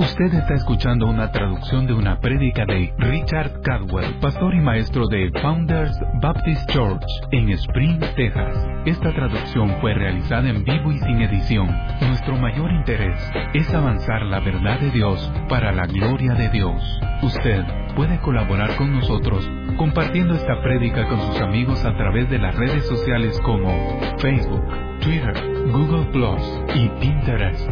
Usted está escuchando una traducción de una prédica de Richard Caldwell, pastor y maestro de Founders Baptist Church en Spring, Texas. Esta traducción fue realizada en vivo y sin edición. Nuestro mayor interés es avanzar la verdad de Dios para la gloria de Dios. Usted puede colaborar con nosotros compartiendo esta prédica con sus amigos a través de las redes sociales como Facebook, Twitter, Google Plus y Pinterest.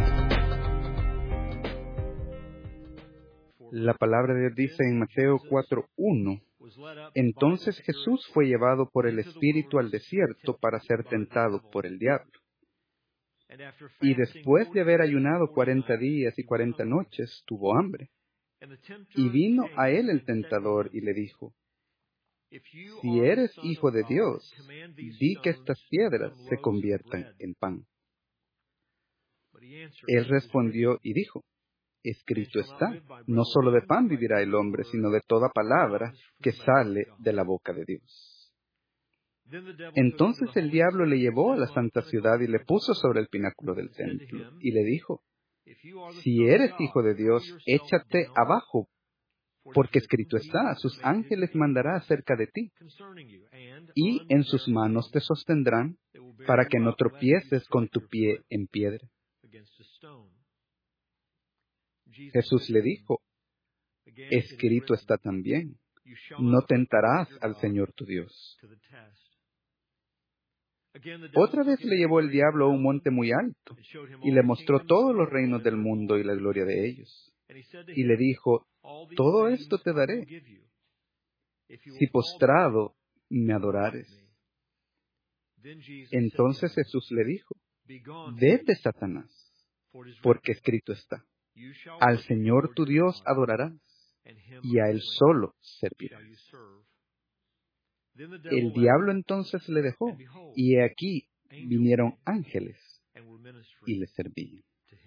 La palabra de Dios dice en Mateo 4:1, entonces Jesús fue llevado por el Espíritu al desierto para ser tentado por el diablo. Y después de haber ayunado 40 días y 40 noches, tuvo hambre. Y vino a él el tentador y le dijo, si eres hijo de Dios, di que estas piedras se conviertan en pan. Él respondió y dijo, escrito está, no solo de pan vivirá el hombre, sino de toda palabra que sale de la boca de Dios. Entonces el diablo le llevó a la santa ciudad y le puso sobre el pináculo del templo, y le dijo, si eres hijo de Dios, échate abajo, porque escrito está, sus ángeles mandará acerca de ti, y en sus manos te sostendrán, para que no tropieces con tu pie en piedra. Jesús le dijo, escrito está también, no tentarás al Señor tu Dios. Otra vez le llevó el diablo a un monte muy alto, y le mostró todos los reinos del mundo y la gloria de ellos. Y le dijo, todo esto te daré, si postrado me adorares. Entonces Jesús le dijo, vete, Satanás, porque escrito está, al Señor tu Dios adorarás, y a Él solo servirás. El diablo entonces le dejó, y he aquí vinieron ángeles y le servían.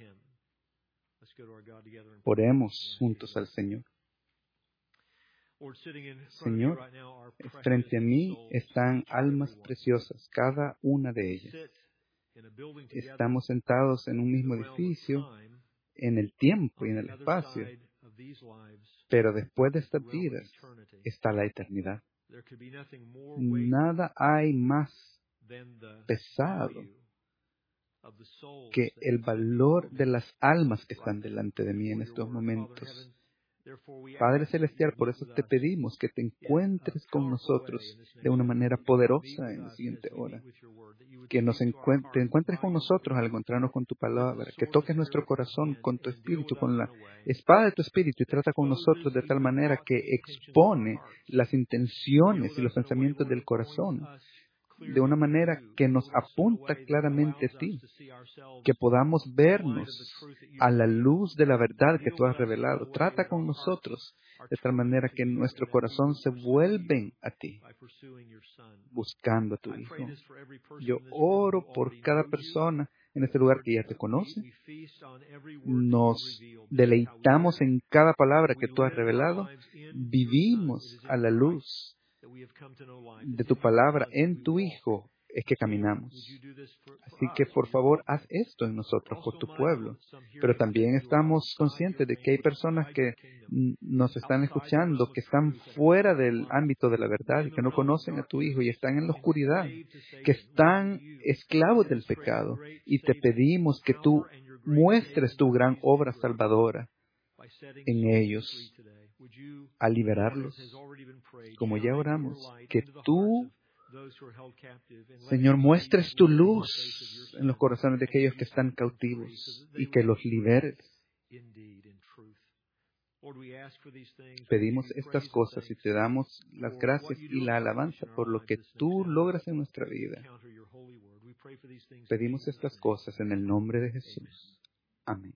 Oremos juntos al Señor. Señor, frente a mí están almas preciosas, cada una de ellas. Estamos sentados en un mismo edificio, en el tiempo y en el espacio, pero después de estas vidas está la eternidad. Nada hay más pesado que el valor de las almas que están delante de mí en estos momentos. Padre Celestial, por eso te pedimos que te encuentres con nosotros de una manera poderosa en la siguiente hora. Que te encuentres con nosotros al encontrarnos con tu palabra, que toques nuestro corazón con tu espíritu, con la espada de tu espíritu, y trata con nosotros de tal manera que expone las intenciones y los pensamientos del corazón, de una manera que nos apunta claramente a ti, que podamos vernos a la luz de la verdad que tú has revelado. Trata con nosotros de tal manera que nuestro corazón se vuelve a ti, buscando a tu Hijo. Yo oro por cada persona en este lugar que ya te conoce. Nos deleitamos en cada palabra que tú has revelado. Vivimos a la luz de tu palabra en tu Hijo es que caminamos. Así que por favor haz esto en nosotros, por tu pueblo. Pero también estamos conscientes de que hay personas que nos están escuchando, que están fuera del ámbito de la verdad y que no conocen a tu Hijo y están en la oscuridad, que están esclavos del pecado. Y te pedimos que tú muestres tu gran obra salvadora en ellos, a liberarlos, como ya oramos, que tú, Señor, muestres tu luz en los corazones de aquellos que están cautivos y que los liberes. Pedimos estas cosas y te damos las gracias y la alabanza por lo que tú logras en nuestra vida. Pedimos estas cosas en el nombre de Jesús. Amén.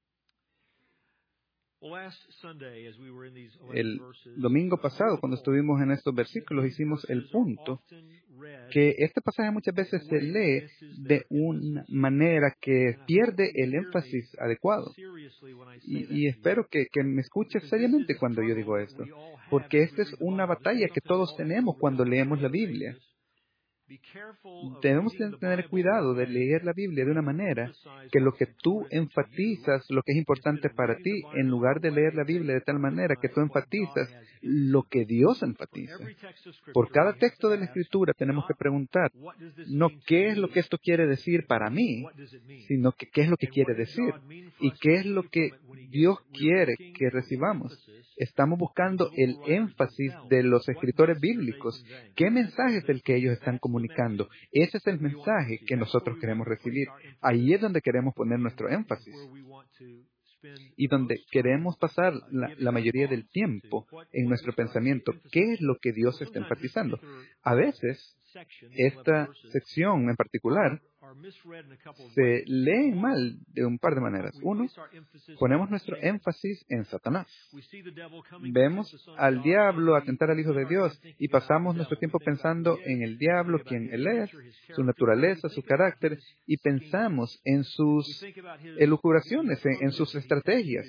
El domingo pasado, cuando estuvimos en estos versículos, hicimos el punto que este pasaje muchas veces se lee de una manera que pierde el énfasis adecuado. Y espero que me escuches seriamente cuando yo digo esto, porque esta es una batalla que todos tenemos cuando leemos la Biblia. Debemos tener cuidado de leer la Biblia de una manera que lo que tú enfatizas, lo que es importante para ti, en lugar de leer la Biblia de tal manera que tú enfatizas lo que Dios enfatiza. Por cada texto de la Escritura tenemos que preguntar, no qué es lo que esto quiere decir para mí, sino que qué es lo que quiere decir y qué es lo que Dios quiere que recibamos. Estamos buscando el énfasis de los escritores bíblicos. ¿Qué mensaje es el que ellos están comunicando? Ese es el mensaje que nosotros queremos recibir. Ahí es donde queremos poner nuestro énfasis y donde queremos pasar la mayoría del tiempo en nuestro pensamiento. ¿Qué es lo que Dios está enfatizando? A veces, esta sección en particular se lee mal de un par de maneras. Uno, ponemos nuestro énfasis en Satanás. Vemos al diablo atentar al Hijo de Dios y pasamos nuestro tiempo pensando en el diablo, quién él es, su naturaleza, su carácter, y pensamos en sus elucubraciones, en sus estrategias.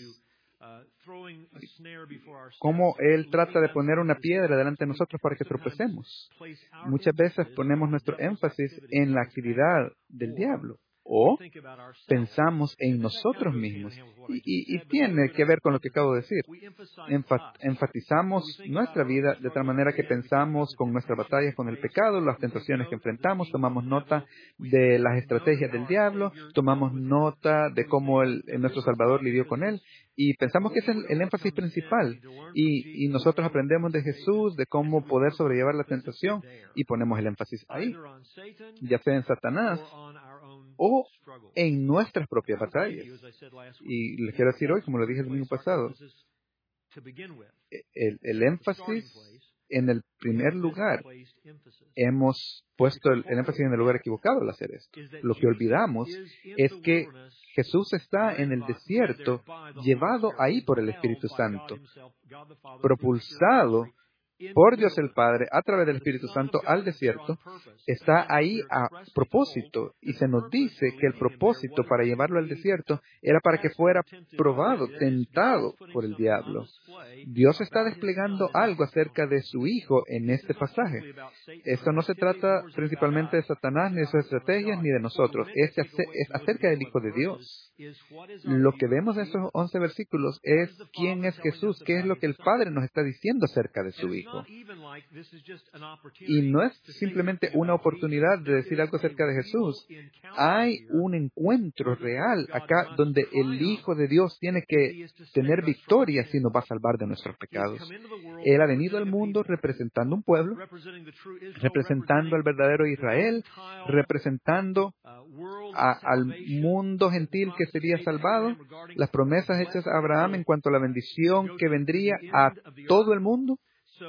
Cómo él trata de poner una piedra delante de nosotros para que tropecemos. Muchas veces ponemos nuestro énfasis en la actividad del diablo o pensamos en nosotros mismos. Y tiene que ver con lo que acabo de decir. Enfatizamos nuestra vida de tal manera que pensamos con nuestras batallas con el pecado, las tentaciones que enfrentamos, tomamos nota de las estrategias del diablo, tomamos nota de cómo nuestro Salvador lidió con él, y pensamos que ese es el énfasis principal. Y nosotros aprendemos de Jesús, de cómo poder sobrellevar la tentación, y ponemos el énfasis ahí, ya sea en Satanás o en nuestras propias batallas. Y les quiero decir hoy, como lo dije el domingo pasado, el énfasis en el primer lugar, hemos puesto el énfasis en el lugar equivocado al hacer esto. Lo que olvidamos es que Jesús está en el desierto, llevado ahí por el Espíritu Santo, propulsado por Dios el Padre, a través del Espíritu Santo, al desierto. Está ahí a propósito, y se nos dice que el propósito para llevarlo al desierto era para que fuera probado, tentado por el diablo. Dios está desplegando algo acerca de su Hijo en este pasaje. Esto no se trata principalmente de Satanás, ni de sus estrategias, ni de nosotros. Es acerca del Hijo de Dios. Lo que vemos en esos 11 versículos es quién es Jesús, qué es lo que el Padre nos está diciendo acerca de su Hijo. Y no es simplemente una oportunidad de decir algo acerca de Jesús. Hay un encuentro real acá donde el Hijo de Dios tiene que tener victoria si nos va a salvar de nuestros pecados. Él ha venido al mundo representando un pueblo, representando al verdadero Israel, representando al mundo gentil que sería salvado, las promesas hechas a Abraham en cuanto a la bendición que vendría a todo el mundo.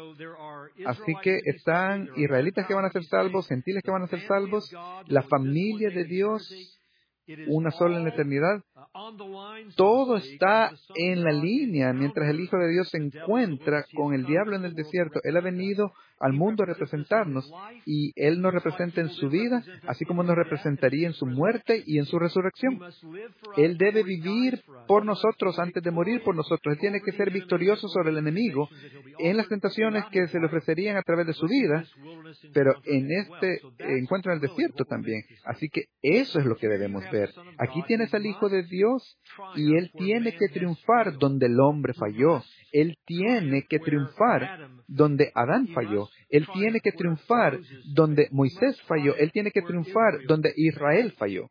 Así que están israelitas que van a ser salvos, gentiles que van a ser salvos, la familia de Dios, una sola en la eternidad. Todo está en la línea mientras el Hijo de Dios se encuentra con el diablo en el desierto. Él ha venido al mundo a representarnos y Él nos representa en su vida, así como nos representaría en su muerte y en su resurrección. Él debe vivir por nosotros antes de morir por nosotros. Él tiene que ser victorioso sobre el enemigo en las tentaciones que se le ofrecerían a través de su vida, pero en este encuentro en el desierto también. Así que eso es lo que debemos ver. Aquí tienes al Hijo de Dios y Él tiene que triunfar donde el hombre falló. Él tiene que triunfar donde Adán falló. Él tiene que triunfar donde Moisés falló. Él tiene que triunfar donde Israel falló.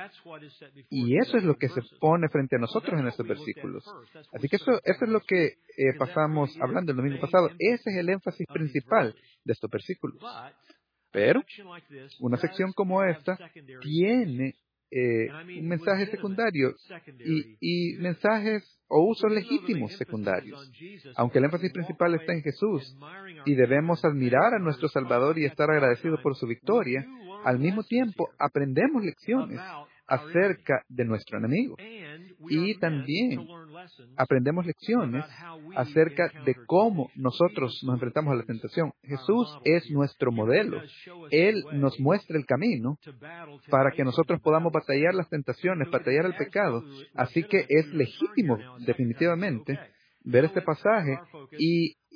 Y eso es lo que se pone frente a nosotros en estos versículos. Así que eso es lo que pasamos hablando el domingo pasado. Ese es el énfasis principal de estos versículos. Pero una sección como esta tiene un mensaje secundario y mensajes o usos legítimos secundarios. Aunque el énfasis principal está en Jesús y debemos admirar a nuestro Salvador y estar agradecidos por su victoria, al mismo tiempo aprendemos lecciones acerca de nuestro enemigo. Y también aprendemos lecciones acerca de cómo nosotros nos enfrentamos a la tentación. Jesús es nuestro modelo. Él nos muestra el camino para que nosotros podamos batallar las tentaciones, batallar el pecado. Así que es legítimo, definitivamente, ver este pasaje y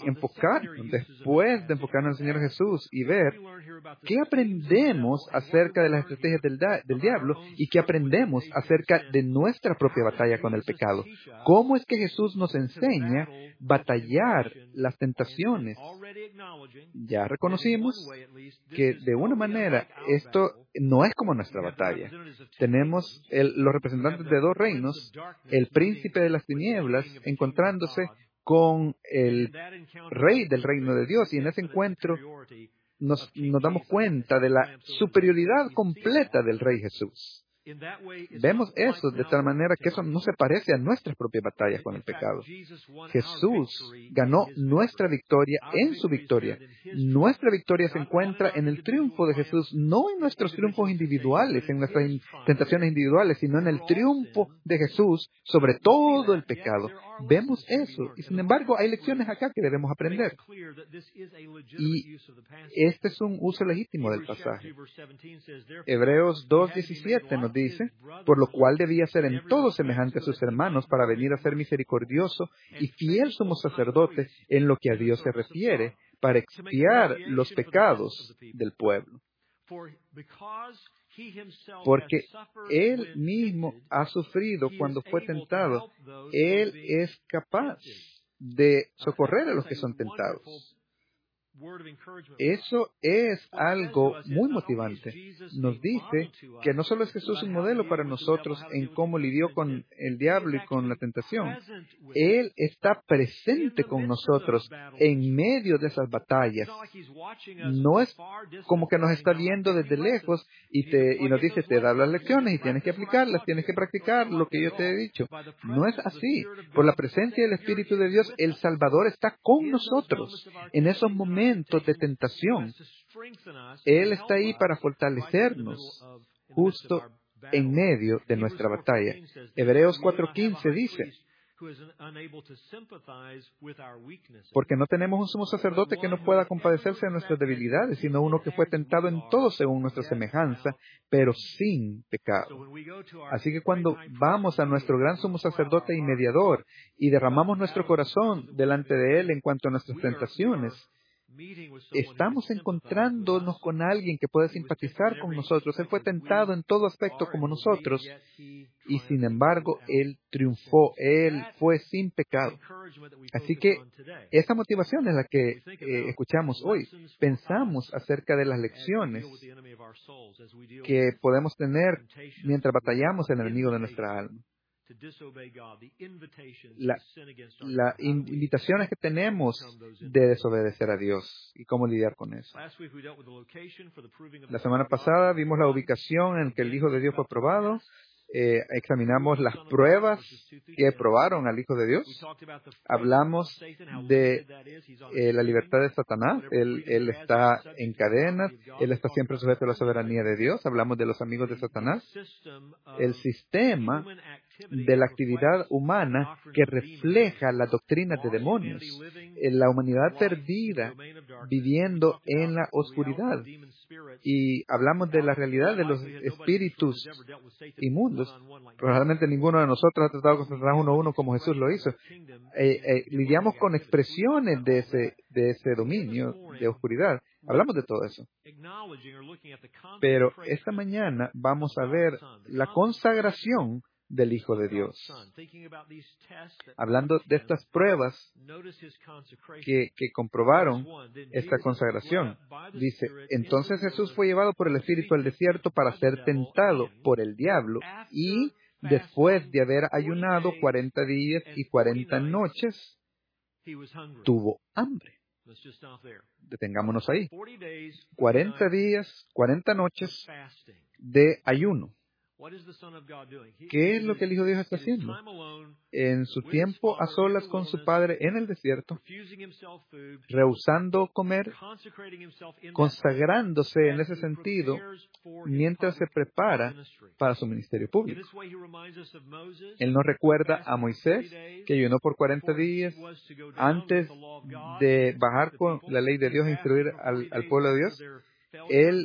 enfocarnos, después de enfocarnos en el Señor Jesús y ver qué aprendemos acerca de las estrategias del diablo y qué aprendemos acerca de nuestra propia batalla con el pecado. ¿Cómo es que Jesús nos enseña a batallar las tentaciones? Ya reconocimos que de una manera esto no es como nuestra batalla. Tenemos los representantes de dos reinos, el príncipe de las tinieblas encontrándose con el rey del reino de Dios, y en ese encuentro nos damos cuenta de la superioridad completa del Rey Jesús. Vemos eso de tal manera que eso no se parece a nuestras propias batallas con el pecado. Jesús ganó nuestra victoria en su victoria. Nuestra victoria se encuentra en el triunfo de Jesús, no en nuestros triunfos individuales, en nuestras tentaciones individuales, sino en el triunfo de Jesús sobre todo el pecado. Vemos eso, y sin embargo hay lecciones acá que debemos aprender. Y este es un uso legítimo del pasaje. Hebreos 2:17 nos dice, por lo cual debía ser en todo semejante a sus hermanos para venir a ser misericordioso y fiel sumo sacerdote en lo que a Dios se refiere, para expiar los pecados del pueblo. Porque Él mismo ha sufrido cuando fue tentado. Él es capaz de socorrer a los que son tentados. Eso es algo muy motivante. Nos dice que no solo es Jesús un modelo para nosotros en cómo lidió con el diablo y con la tentación. Él está presente con nosotros en medio de esas batallas. No es como que nos está viendo desde lejos y nos dice, te da las lecciones y tienes que aplicarlas, tienes que practicar lo que yo te he dicho. No es así. Por la presencia del Espíritu de Dios, el Salvador está con nosotros en esos momentos de tentación. Él está ahí para fortalecernos justo en medio de nuestra batalla. Hebreos 4:15 dice, porque no tenemos un sumo sacerdote que no pueda compadecerse de nuestras debilidades, sino uno que fue tentado en todo según nuestra semejanza, pero sin pecado. Así que cuando vamos a nuestro gran sumo sacerdote y mediador y derramamos nuestro corazón delante de Él en cuanto a nuestras tentaciones, estamos encontrándonos con alguien que puede simpatizar con nosotros. Él fue tentado en todo aspecto como nosotros y sin embargo Él triunfó. Él fue sin pecado. Así que esa motivación es la que escuchamos hoy. Pensamos acerca de las lecciones que podemos tener mientras batallamos el enemigo de nuestra alma. Las invitaciones que tenemos de desobedecer a Dios y cómo lidiar con eso. La semana pasada vimos la ubicación en que el Hijo de Dios fue probado. Examinamos las pruebas que probaron al Hijo de Dios. Hablamos de la libertad de Satanás. Él está en cadenas. Él está siempre sujeto a la soberanía de Dios. Hablamos de los amigos de Satanás. El sistema de la actividad humana que refleja las doctrinas de demonios. La humanidad perdida viviendo en la oscuridad. Y hablamos de la realidad de los espíritus inmundos. Probablemente ninguno de nosotros ha tratado con Satanás uno a uno como Jesús lo hizo. Lidiamos con expresiones de ese dominio de oscuridad. Hablamos de todo eso. Pero esta mañana vamos a ver la consagración del Hijo de Dios. Hablando de estas pruebas que comprobaron esta consagración, dice, entonces Jesús fue llevado por el Espíritu al desierto para ser tentado por el diablo y después de haber ayunado 40 días y 40 noches, tuvo hambre. Detengámonos ahí. 40 días, 40 noches de ayuno. ¿Qué es lo que el Hijo de Dios está haciendo? En su tiempo a solas con su Padre en el desierto, rehusando comer, consagrándose en ese sentido, mientras se prepara para su ministerio público. Él nos recuerda a Moisés, que ayunó por 40 días antes de bajar con la ley de Dios e instruir al pueblo de Dios. Él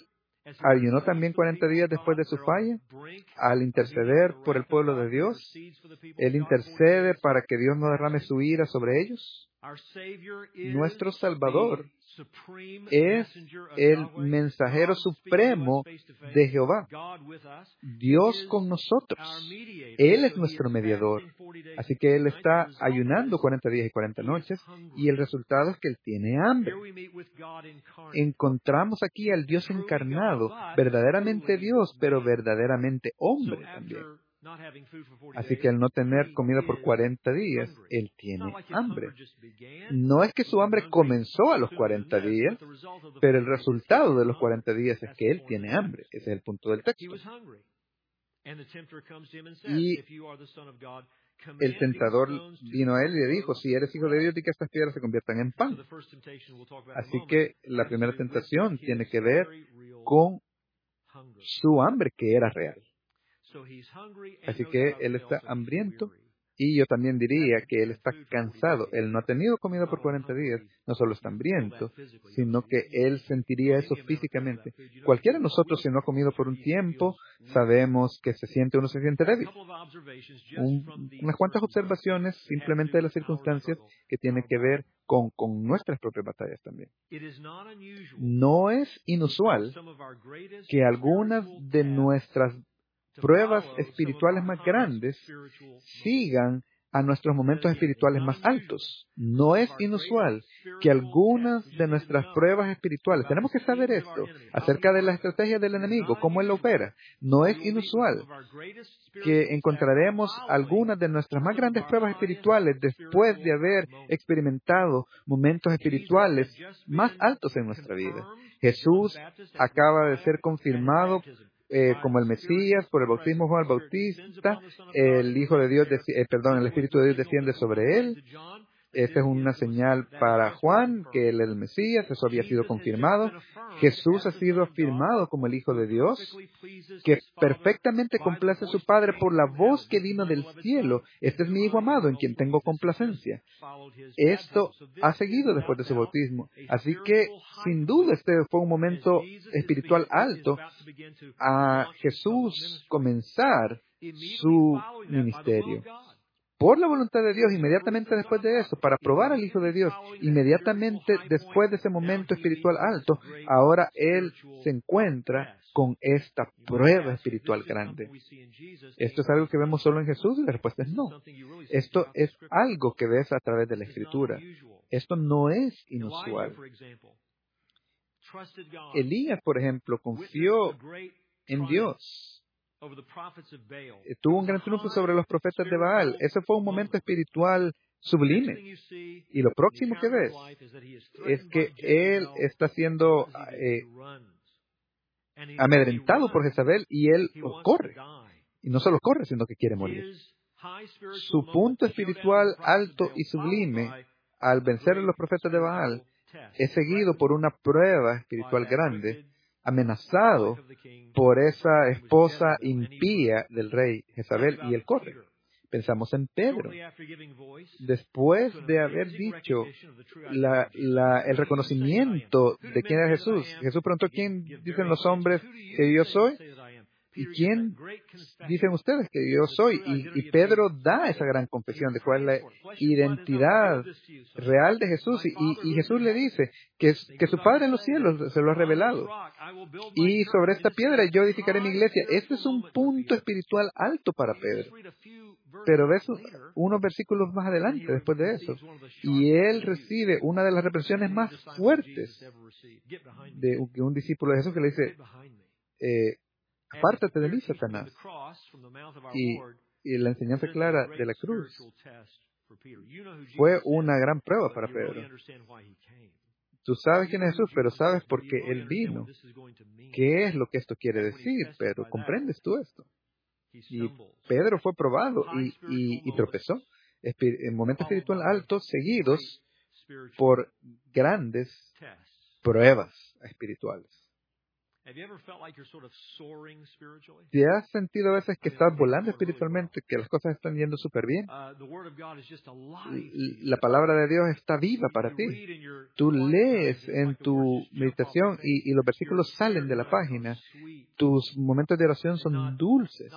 ayunó también 40 días después de su falla al interceder por el pueblo de Dios. Él intercede para que Dios no derrame su ira sobre ellos. Nuestro Salvador es el mensajero supremo de Jehová, Dios con nosotros. Él es nuestro mediador. Así que Él está ayunando 40 días y 40 noches, y el resultado es que Él tiene hambre. Encontramos aquí al Dios encarnado, verdaderamente Dios, pero verdaderamente hombre también. Así que al no tener comida por 40 días, Él tiene hambre. No es que su hambre comenzó a los 40 días, pero el resultado de los 40 días es que Él tiene hambre. Ese es el punto del texto. Y el tentador vino a Él y le dijo, si eres hijo de Dios, di que estas piedras se conviertan en pan. Así que la primera tentación tiene que ver con su hambre, que era real. Así que Él está hambriento, y yo también diría que Él está cansado. Él no ha tenido comida por 40 días, no solo está hambriento, sino que Él sentiría eso físicamente. Cualquiera de nosotros, si no ha comido por un tiempo, sabemos que uno se siente débil. Unas cuantas observaciones simplemente de las circunstancias que tienen que ver con nuestras propias batallas también. No es inusual que algunas de nuestras pruebas espirituales más grandes sigan a nuestros momentos espirituales más altos. No es inusual que algunas de nuestras pruebas espirituales, tenemos que saber esto, acerca de la estrategia del enemigo, cómo él opera. No es inusual que encontraremos algunas de nuestras más grandes pruebas espirituales después de haber experimentado momentos espirituales más altos en nuestra vida. Jesús acaba de ser confirmado como el Mesías por el bautismo de Juan el Bautista. El Hijo de Dios, el Espíritu de Dios desciende sobre él. Esta es una señal para Juan, que él es el Mesías. Eso había sido confirmado. Jesús ha sido afirmado como el Hijo de Dios, que perfectamente complace a su Padre por la voz que vino del cielo. Este es mi Hijo amado, en quien tengo complacencia. Esto ha seguido después de su bautismo. Así que, sin duda, este fue un momento espiritual alto a Jesús comenzar su ministerio. Por la voluntad de Dios, inmediatamente después de eso, para probar al Hijo de Dios, inmediatamente después de ese momento espiritual alto, ahora Él se encuentra con esta prueba espiritual grande. ¿Esto es algo que vemos solo en Jesús? Y la respuesta es no. Esto es algo que ves a través de la Escritura. Esto no es inusual. Elías, por ejemplo, confió en Dios. Tuvo un gran triunfo sobre los profetas de Baal. Ese fue un momento espiritual sublime. Y lo próximo que ves es que él está siendo amedrentado por Jezabel y él corre. Y no solo corre, sino que quiere morir. Su punto espiritual alto y sublime al vencer a los profetas de Baal es seguido por una prueba espiritual grande, amenazado por esa esposa impía del rey Jezabel, y él corre. Pensamos en Pedro. Después de haber dicho el reconocimiento de quién era Jesús, Jesús preguntó, ¿quién dicen los hombres que yo soy? ¿Y quién dicen ustedes que yo soy? Y Pedro da esa gran confesión de cuál es la identidad real de Jesús. Y Jesús le dice que su Padre en los cielos se lo ha revelado. Y sobre esta piedra yo edificaré mi iglesia. Este es un punto espiritual alto para Pedro. Pero ves unos versículos más adelante, después de eso, y él recibe una de las reprensiones más fuertes de un discípulo de Jesús, que le dice, apártate de mí, Satanás. Y la enseñanza clara de la cruz fue una gran prueba para Pedro. Tú sabes quién es Jesús, pero sabes por qué Él vino. ¿Qué es lo que esto quiere decir, Pedro? ¿Comprendes tú esto? Y Pedro fue probado y tropezó. En momentos espirituales altos, seguidos por grandes pruebas espirituales. ¿Te has sentido a veces que estás volando espiritualmente, que las cosas están yendo súper bien? La palabra de Dios está viva para ti. Tú lees en tu meditación y los versículos salen de la página. Tus momentos de oración son dulces.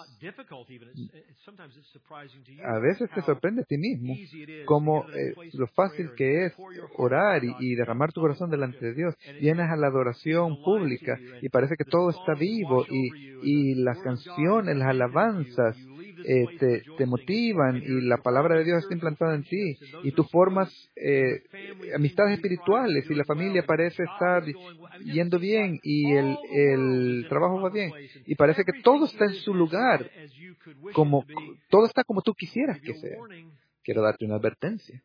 A veces te sorprende a ti mismo como lo fácil que es orar y derramar tu corazón delante de Dios. Vienes a la adoración pública y parece que todo está vivo y las canciones, las alabanzas te motivan y la palabra de Dios está implantada en ti y tú formas amistades espirituales y la familia parece estar yendo bien y el trabajo va bien y parece que todo está en su lugar, como todo está como tú quisieras que sea. Quiero darte una advertencia.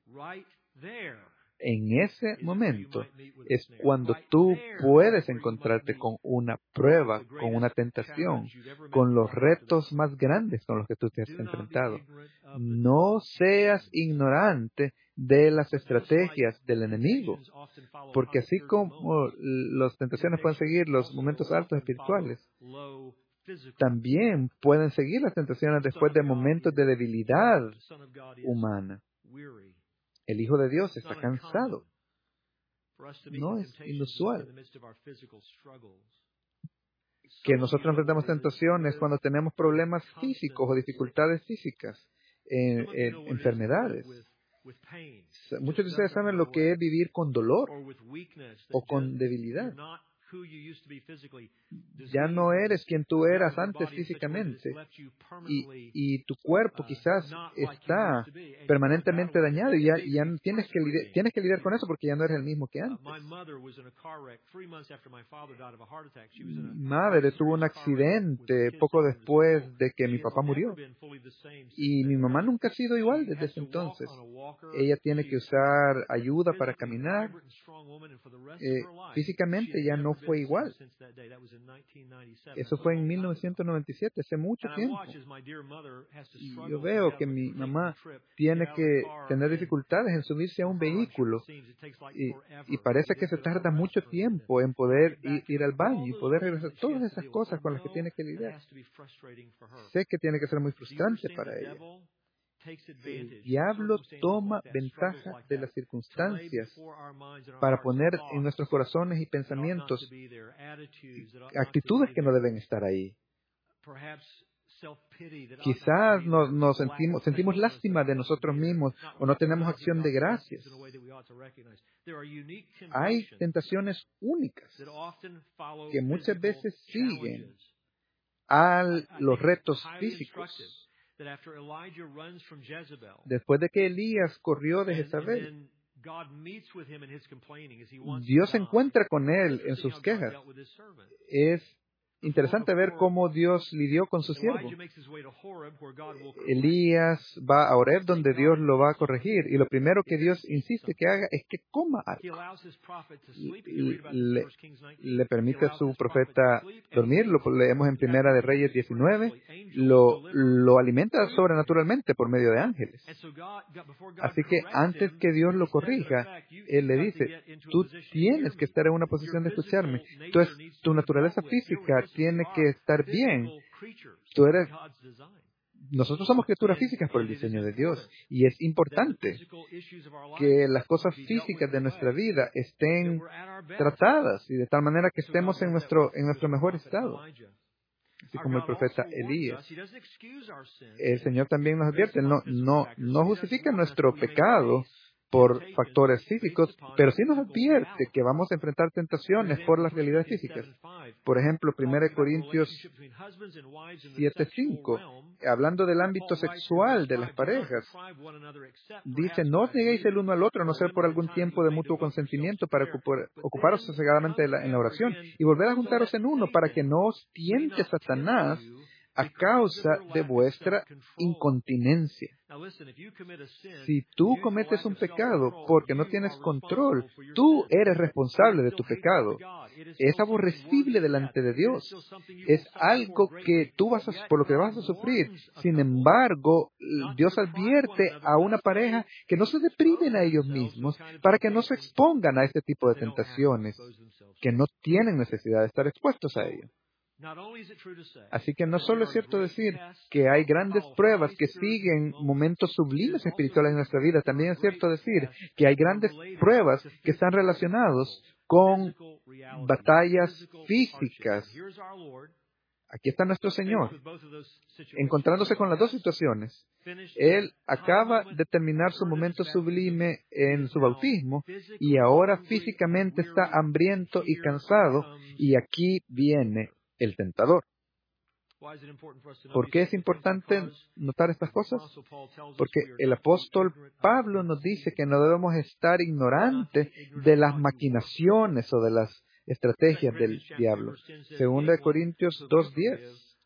En ese momento es cuando tú puedes encontrarte con una prueba, con una tentación, con los retos más grandes con los que tú te has enfrentado. No seas ignorante de las estrategias del enemigo, porque así como las tentaciones pueden seguir los momentos altos espirituales, también pueden seguir las tentaciones después de momentos de debilidad humana. El Hijo de Dios está cansado. No es inusual que nosotros enfrentamos tentaciones cuando tenemos problemas físicos o dificultades físicas, enfermedades. Muchos de ustedes saben lo que es vivir con dolor o con debilidad. Ya no eres quien tú eras antes físicamente y tu cuerpo quizás está permanentemente dañado y ya tienes que lidiar con eso porque ya no eres el mismo que antes. Mi madre tuvo un accidente poco después de que mi papá murió y mi mamá nunca ha sido igual desde ese entonces. Ella tiene que usar ayuda para caminar. Físicamente ya no fue igual. Eso fue en 1997, hace mucho tiempo. Y yo veo que mi mamá tiene que tener dificultades en subirse a un vehículo y parece que se tarda mucho tiempo en poder ir al baño y poder regresar. Todas esas cosas con las que tiene que lidiar. Sé que tiene que ser muy frustrante para ella. El diablo toma ventaja de las circunstancias para poner en nuestros corazones y pensamientos actitudes que no deben estar ahí. Quizás nos sentimos lástima de nosotros mismos o no tenemos acción de gracias. Hay tentaciones únicas que muchas veces siguen a los retos físicos. Después de que Elías corrió de Jezabel, Dios se encuentra con él en sus quejas. Es interesante ver cómo Dios lidió con su siervo. Elías va a Horeb donde Dios lo va a corregir y lo primero que Dios insiste que haga es que coma algo. Le permite a su profeta dormir, lo leemos en Primera de Reyes 19, lo alimenta sobrenaturalmente por medio de ángeles. Así que antes que Dios lo corrija, Él le dice, tú tienes que estar en una posición de escucharme. Entonces, tu naturaleza física tiene que estar bien. Nosotros somos criaturas físicas por el diseño de Dios y es importante que las cosas físicas de nuestra vida estén tratadas y de tal manera que estemos en nuestro mejor estado. Así como el profeta Elías. El Señor también nos advierte, no justifica nuestro pecado por factores físicos, pero sí nos advierte que vamos a enfrentar tentaciones por las realidades físicas. Por ejemplo, 1 Corintios 7:5, hablando del ámbito sexual de las parejas, dice, no os neguéis el uno al otro, a no ser por algún tiempo de mutuo consentimiento para ocuparos sosegadamente en la oración y volver a juntaros en uno para que no os tiente Satanás a causa de vuestra incontinencia. Si tú cometes un pecado porque no tienes control, tú eres responsable de tu pecado. Es aborrecible delante de Dios. Es algo que por lo que vas a sufrir. Sin embargo, Dios advierte a una pareja que no se deprimen a ellos mismos para que no se expongan a este tipo de tentaciones, que no tienen necesidad de estar expuestos a ello. Así que no solo es cierto decir que hay grandes pruebas que siguen momentos sublimes espirituales en nuestra vida, también es cierto decir que hay grandes pruebas que están relacionados con batallas físicas. Aquí está nuestro Señor, encontrándose con las dos situaciones. Él acaba de terminar su momento sublime en su bautismo y ahora físicamente está hambriento y cansado, y aquí viene el tentador. ¿Por qué es importante notar estas cosas? Porque el apóstol Pablo nos dice que no debemos estar ignorantes de las maquinaciones o de las estrategias del diablo. 2 Corintios 2:10.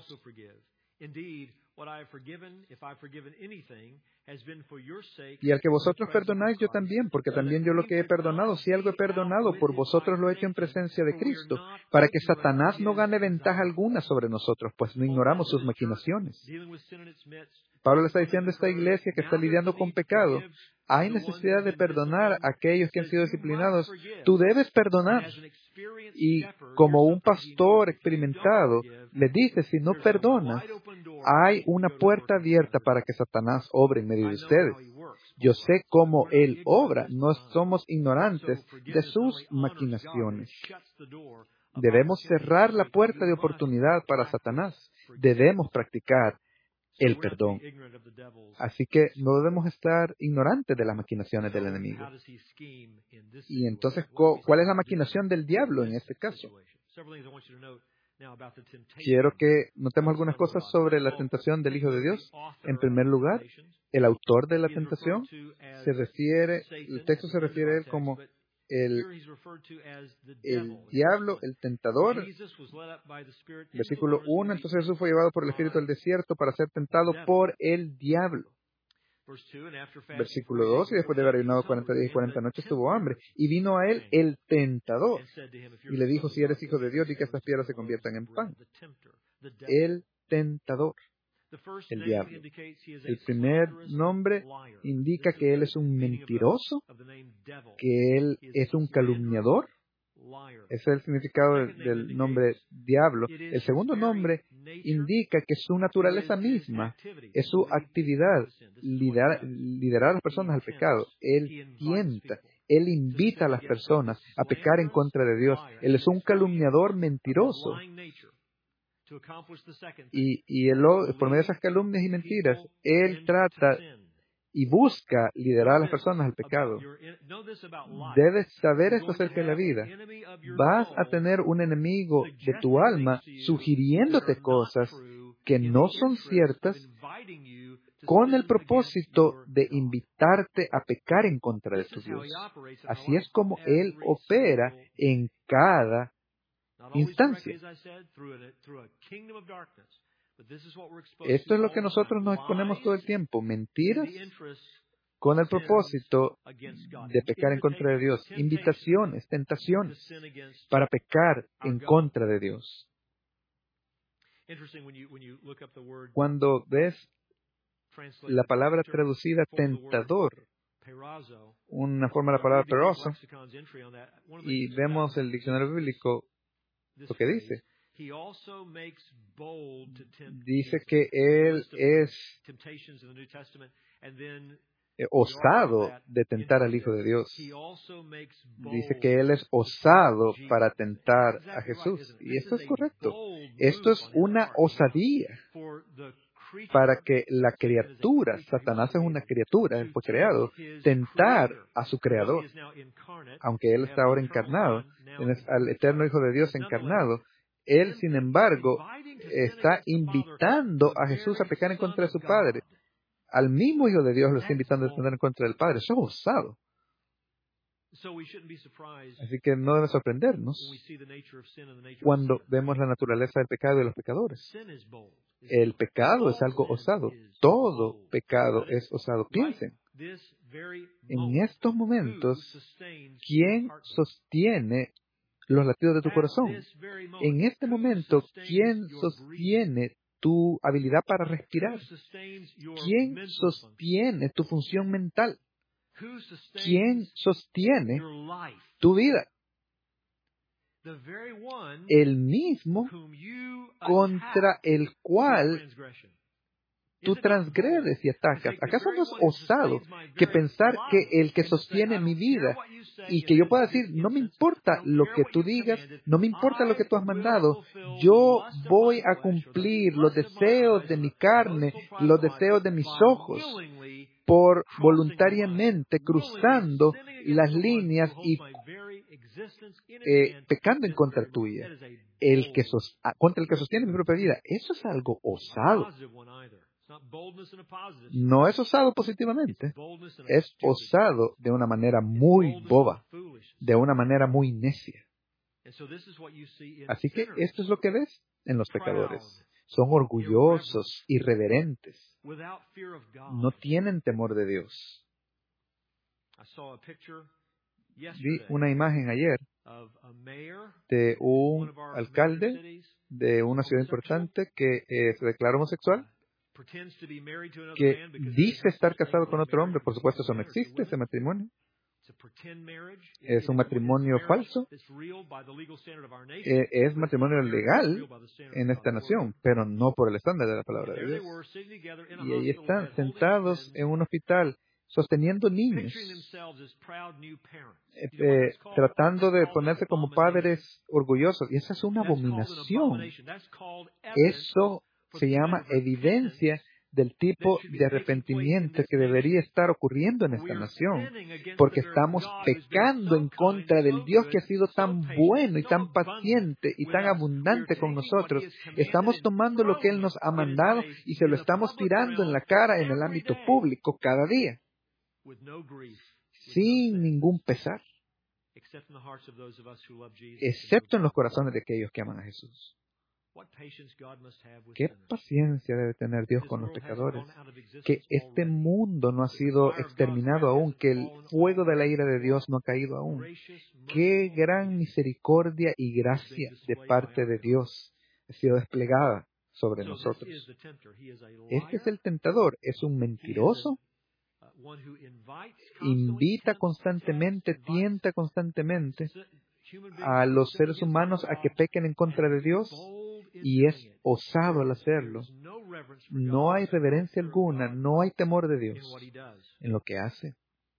Y al que vosotros perdonáis, yo también, porque también yo lo que he perdonado, si algo he perdonado, por vosotros lo he hecho en presencia de Cristo, para que Satanás no gane ventaja alguna sobre nosotros, pues no ignoramos sus maquinaciones. Pablo le está diciendo a esta iglesia que está lidiando con pecado, hay necesidad de perdonar a aquellos que han sido disciplinados. Tú debes perdonar. Y como un pastor experimentado le dice, si no perdonas, hay una puerta abierta para que Satanás obre en medio de ustedes. Yo sé cómo él obra. No somos ignorantes de sus maquinaciones. Debemos cerrar la puerta de oportunidad para Satanás. Debemos practicar el perdón. Así que no debemos estar ignorantes de las maquinaciones del enemigo. Y entonces, ¿cuál es la maquinación del diablo en este caso? Quiero que notemos algunas cosas sobre la tentación del Hijo de Dios. En primer lugar, el autor de la tentación el texto se refiere a él como el diablo, el tentador. Versículo 1, entonces Jesús fue llevado por el Espíritu al desierto para ser tentado por el diablo. Versículo 2, y después de haber ayunado 40 días y 40 noches tuvo hambre. Y vino a él el tentador, y le dijo, si eres hijo de Dios, di que estas piedras se conviertan en pan. El tentador, el diablo. El primer nombre indica que él es un mentiroso, que él es un calumniador. Ese es el significado del nombre diablo. El segundo nombre indica que su naturaleza misma es su actividad, liderar a las personas al pecado. Él tienta, él invita a las personas a pecar en contra de Dios. Él es un calumniador mentiroso. Y él, por medio de esas calumnias y mentiras, él trata y busca liderar a las personas al pecado. Debes saber esto acerca de la vida. Vas a tener un enemigo de tu alma sugiriéndote cosas que no son ciertas con el propósito de invitarte a pecar en contra de tu Dios. Así es como él opera en cada instancia. Esto es lo que nosotros nos exponemos todo el tiempo, mentiras con el propósito de pecar en contra de Dios, invitaciones, tentaciones para pecar en contra de Dios. Cuando ves la palabra traducida tentador, una forma de la palabra peroso, y vemos el diccionario bíblico, lo que dice. Dice que él es osado de tentar al Hijo de Dios. Dice que él es osado para tentar a Jesús. Y esto es correcto. Esto es una osadía para que la criatura, Satanás es una criatura, él fue creado, tentar a su creador. Aunque él está ahora encarnado, al eterno Hijo de Dios encarnado, él, sin embargo, está invitando a Jesús a pecar en contra de su Padre. Al mismo Hijo de Dios lo está invitando a pecar en contra del Padre. Eso es osado. Así que no debe sorprendernos cuando vemos la naturaleza del pecado y de los pecadores. El pecado es algo osado. Todo pecado es osado. Piensen, en estos momentos, ¿quién sostiene los latidos de tu corazón? En este momento, ¿quién sostiene tu habilidad para respirar? ¿Quién sostiene tu función mental? ¿Quién sostiene tu vida? El mismo contra el cual tú transgredes y atacas. ¿Acaso no es osado que pensar que el que sostiene mi vida y que yo pueda decir, no me importa lo que tú digas, no me importa lo que tú has mandado, yo voy a cumplir los deseos de mi carne, los deseos de mis ojos, por voluntariamente cruzando las líneas y pecando en contra tuya, contra el que sostiene mi propia vida? Eso es algo osado. No es osado positivamente, es osado de una manera muy boba, de una manera muy necia. Así que esto es lo que ves en los pecadores. Son orgullosos, irreverentes, no tienen temor de Dios. Vi una imagen ayer de un alcalde de una ciudad importante que se declara homosexual, que dice estar casado con otro hombre. Por supuesto, eso no existe, ese matrimonio. Es un matrimonio falso. Es matrimonio legal en esta nación, pero no por el estándar de la palabra de Dios. Y ahí están, sentados en un hospital, sosteniendo niños, tratando de ponerse como padres orgullosos. Y esa es una abominación. Eso se llama evidencia del tipo de arrepentimiento que debería estar ocurriendo en esta nación, porque estamos pecando en contra del Dios que ha sido tan bueno y tan paciente y tan abundante con nosotros. Estamos tomando lo que Él nos ha mandado y se lo estamos tirando en la cara en el ámbito público cada día, sin ningún pesar, excepto en los corazones de aquellos que aman a Jesús. ¿Qué paciencia debe tener Dios con los pecadores? Que este mundo no ha sido exterminado aún, que el fuego de la ira de Dios no ha caído aún. ¡Qué gran misericordia y gracia de parte de Dios ha sido desplegada sobre nosotros! Este es el tentador, es un mentiroso, invita constantemente, tienta constantemente a los seres humanos a que pequen en contra de Dios, y es osado al hacerlo. No hay reverencia alguna, no hay temor de Dios en lo que hace.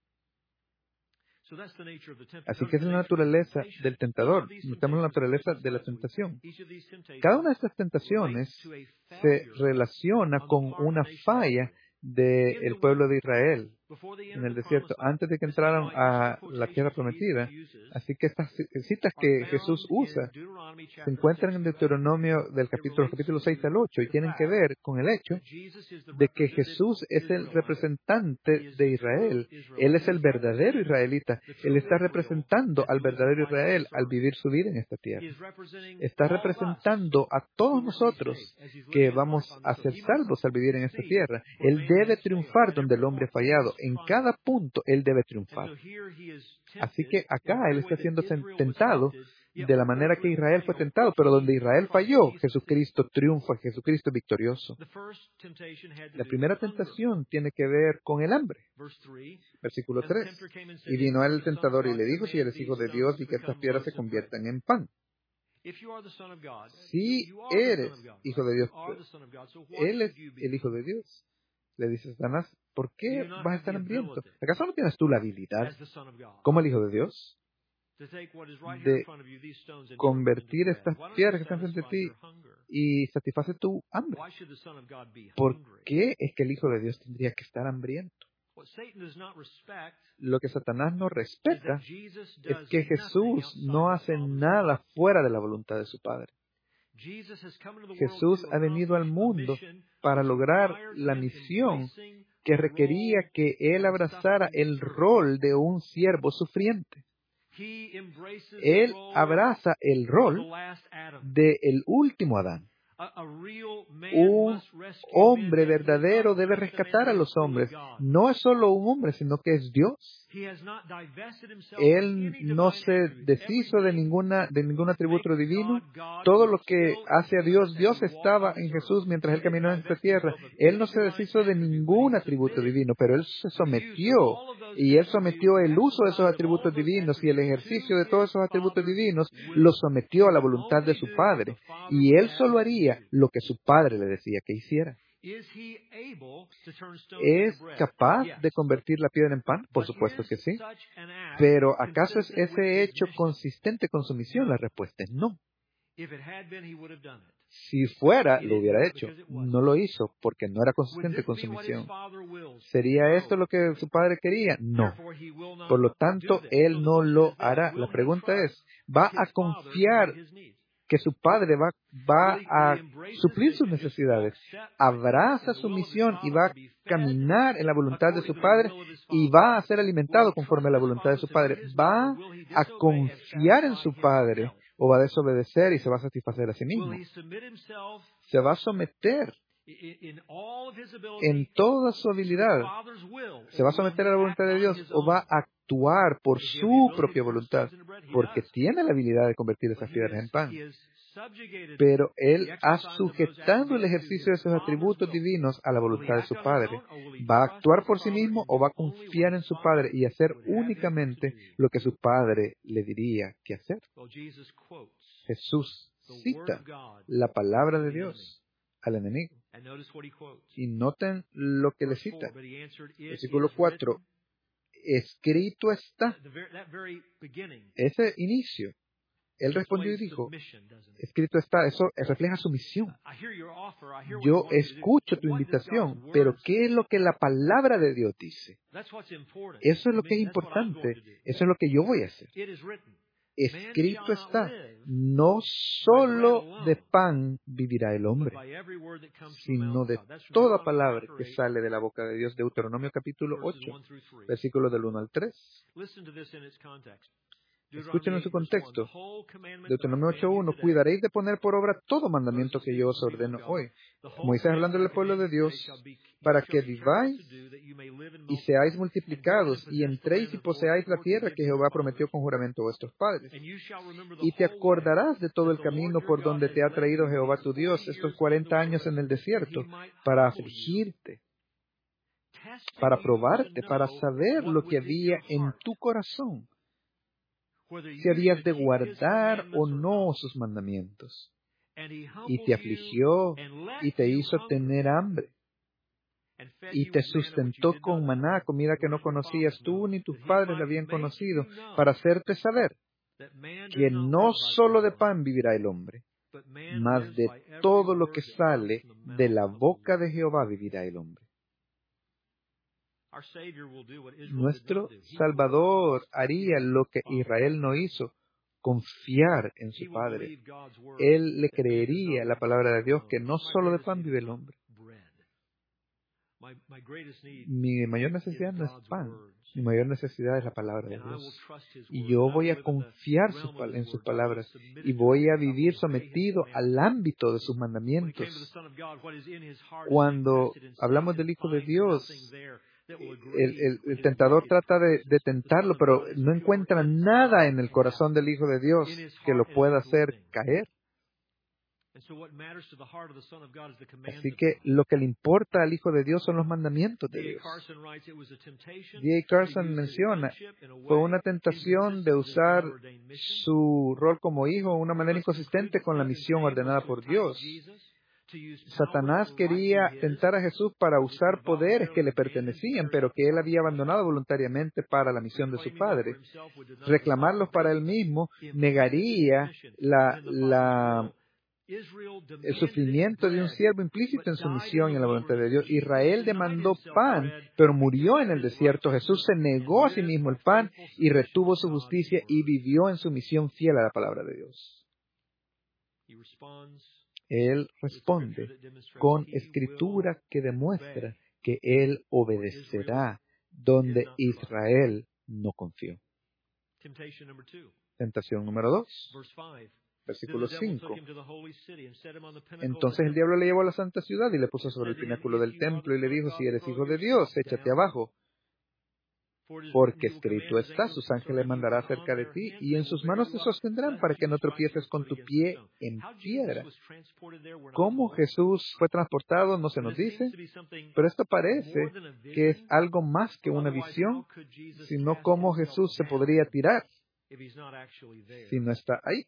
Así que es la naturaleza del tentador. Notamos la naturaleza de la tentación. Cada una de estas tentaciones se relaciona con una falla del pueblo de Israel en el desierto, antes de que entraran a la tierra prometida. Así que estas citas que Jesús usa se encuentran en Deuteronomio del capítulo 6 al 8 y tienen que ver con el hecho de que Jesús es el representante de Israel. Él es el verdadero israelita. Él está representando al verdadero Israel al vivir su vida en esta tierra. Está representando a todos nosotros que vamos a ser salvos al vivir en esta tierra. Él debe triunfar donde el hombre ha fallado. En cada punto Él debe triunfar. Así que acá Él está siendo tentado de la manera que Israel fue tentado, pero donde Israel falló, Jesucristo triunfa, Jesucristo es victorioso. La primera tentación tiene que ver con el hambre. Versículo 3. Y vino el tentador y le dijo, si eres hijo de Dios, y que estas piedras se conviertan en pan. Si eres hijo de Dios, Él es el hijo de Dios. Le dice Satanás, ¿por qué vas a estar hambriento? ¿Acaso no tienes tú la habilidad, como el hijo de Dios, de convertir estas piedras que están frente a ti y satisface tu hambre? ¿Por qué es que el hijo de Dios tendría que estar hambriento? Lo que Satanás no respeta es que Jesús no hace nada fuera de la voluntad de su Padre. Jesús ha venido al mundo para lograr la misión que requería que él abrazara el rol de un siervo sufriente. Él abraza el rol del último Adán. Un hombre verdadero debe rescatar a los hombres. No es solo un hombre, sino que es Dios. Él no se deshizo de ningún atributo divino. Todo lo que hace a Dios, Dios estaba en Jesús mientras Él caminó en esta tierra. Él no se deshizo de ningún atributo divino, pero Él se sometió. Y Él sometió el uso de esos atributos divinos y el ejercicio de todos esos atributos divinos, lo sometió a la voluntad de su Padre. Y Él solo haría lo que su Padre le decía que hiciera. ¿Es capaz de convertir la piedra en pan? Por supuesto que sí. Pero ¿acaso es ese hecho consistente con su misión? La respuesta es no. Si fuera, lo hubiera hecho. No lo hizo porque no era consistente con su misión. ¿Sería esto lo que su Padre quería? No. Por lo tanto, Él no lo hará. La pregunta es, ¿va a confiar que su Padre va a suplir sus necesidades? Abraza su misión y va a caminar en la voluntad de su Padre y va a ser alimentado conforme a la voluntad de su Padre. ¿Va a confiar en su Padre o va a desobedecer y se va a satisfacer a sí mismo? Se va a someter en toda su habilidad. ¿Se va a someter a la voluntad de Dios o va a actuar por su propia voluntad? Porque tiene la habilidad de convertir esas piedras en pan. Pero Él ha sujetado el ejercicio de sus atributos divinos a la voluntad de su Padre. ¿Va a actuar por sí mismo o va a confiar en su Padre y hacer únicamente lo que su Padre le diría que hacer? Jesús cita la palabra de Dios al enemigo. Y noten lo que le cita. Versículo 4. Escrito está. Ese inicio. Él respondió y dijo, escrito está, eso refleja su misión. Yo escucho tu invitación, pero ¿qué es lo que la palabra de Dios dice? Eso es lo que es importante, eso es lo que yo voy a hacer. Escrito está, no solo de pan vivirá el hombre, sino de toda palabra que sale de la boca de Dios. Deuteronomio capítulo 8, versículos del 1 al 3. Escuchen en su contexto. Deuteronomio 8.1, cuidaréis de poner por obra todo mandamiento que yo os ordeno hoy. Moisés hablando del pueblo de Dios, para que viváis y seáis multiplicados y entréis y poseáis la tierra que Jehová prometió con juramento a vuestros padres. Y te acordarás de todo el camino por donde te ha traído Jehová tu Dios estos 40 años en el desierto, para afligirte, para probarte, para saber lo que había en tu corazón, si habías de guardar o no sus mandamientos. Y te afligió y te hizo tener hambre. Y te sustentó con maná, comida que no conocías tú ni tus padres la habían conocido, para hacerte saber que no solo de pan vivirá el hombre, mas de todo lo que sale de la boca de Jehová vivirá el hombre. Nuestro Salvador haría lo que Israel no hizo, confiar en su Padre. Él le creería la palabra de Dios que no solo de pan vive el hombre. Mi mayor necesidad no es pan, mi mayor necesidad es la palabra de Dios. Y yo voy a confiar en sus palabras y voy a vivir sometido al ámbito de sus mandamientos. Cuando hablamos del Hijo de Dios, el tentador trata de tentarlo, pero no encuentra nada en el corazón del Hijo de Dios que lo pueda hacer caer. Así que lo que le importa al Hijo de Dios son los mandamientos de Dios. D.A. Carson menciona, fue una tentación de usar su rol como hijo de una manera inconsistente con la misión ordenada por Dios. Satanás quería tentar a Jesús para usar poderes que le pertenecían, pero que él había abandonado voluntariamente para la misión de su Padre. Reclamarlos para él mismo negaría el sufrimiento de un siervo implícito en su misión y en la voluntad de Dios. Israel demandó pan, pero murió en el desierto. Jesús se negó a sí mismo el pan y retuvo su justicia y vivió en su misión fiel a la palabra de Dios. Él responde con escritura que demuestra que Él obedecerá donde Israel no confió. Tentación número 2. Versículo 5. Entonces el diablo le llevó a la santa ciudad y le puso sobre el pináculo del templo y le dijo, si eres hijo de Dios, échate abajo. Porque escrito está, sus ángeles mandará acerca de ti, y en sus manos te sostendrán para que no tropieces con tu pie en piedra. ¿Cómo Jesús fue transportado? No se nos dice, pero esto parece que es algo más que una visión, sino cómo Jesús se podría tirar si no está ahí.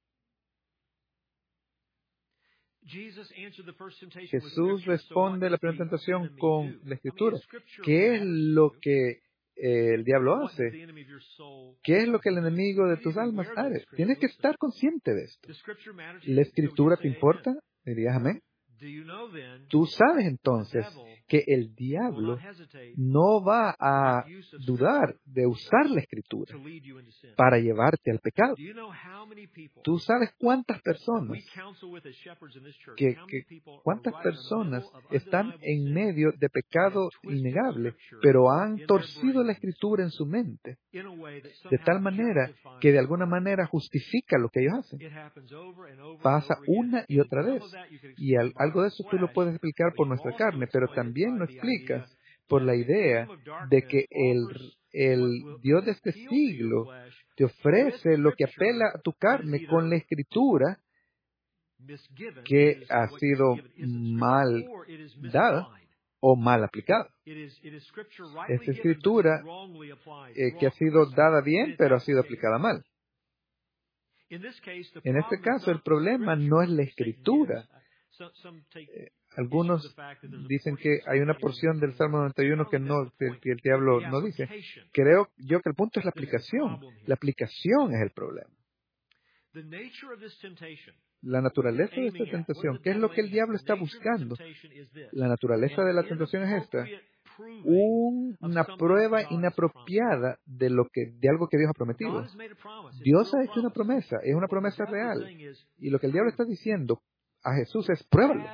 Jesús responde a la primera tentación con la Escritura. ¿Qué es lo que el diablo hace? ¿Qué es lo que el enemigo de tus almas hace? Tienes que estar consciente de esto. ¿La Escritura te importa? ¿Dirías amén? Tú sabes entonces que el diablo no va a dudar de usar la Escritura para llevarte al pecado. Tú sabes cuántas personas están en medio de pecado innegable, pero han torcido la Escritura en su mente de tal manera que de alguna manera justifica lo que ellos hacen. Pasa una y otra vez. Y algo de eso tú lo puedes explicar por nuestra carne, pero también lo explicas por la idea de que el Dios de este siglo te ofrece lo que apela a tu carne con la Escritura que ha sido mal dada o mal aplicada. Esta Escritura que ha sido dada bien, pero ha sido aplicada mal. En este caso, el problema no es la Escritura. Algunos dicen que hay una porción del Salmo 91 que el diablo no dice. Creo yo que el punto es la aplicación. La aplicación es el problema. La naturaleza de esta tentación, ¿qué es lo que el diablo está buscando? La naturaleza de la tentación es esta. Una prueba inapropiada de algo que Dios ha prometido. Dios ha hecho una promesa, es una promesa real. Y lo que el diablo está diciendo a Jesús es, pruébalo.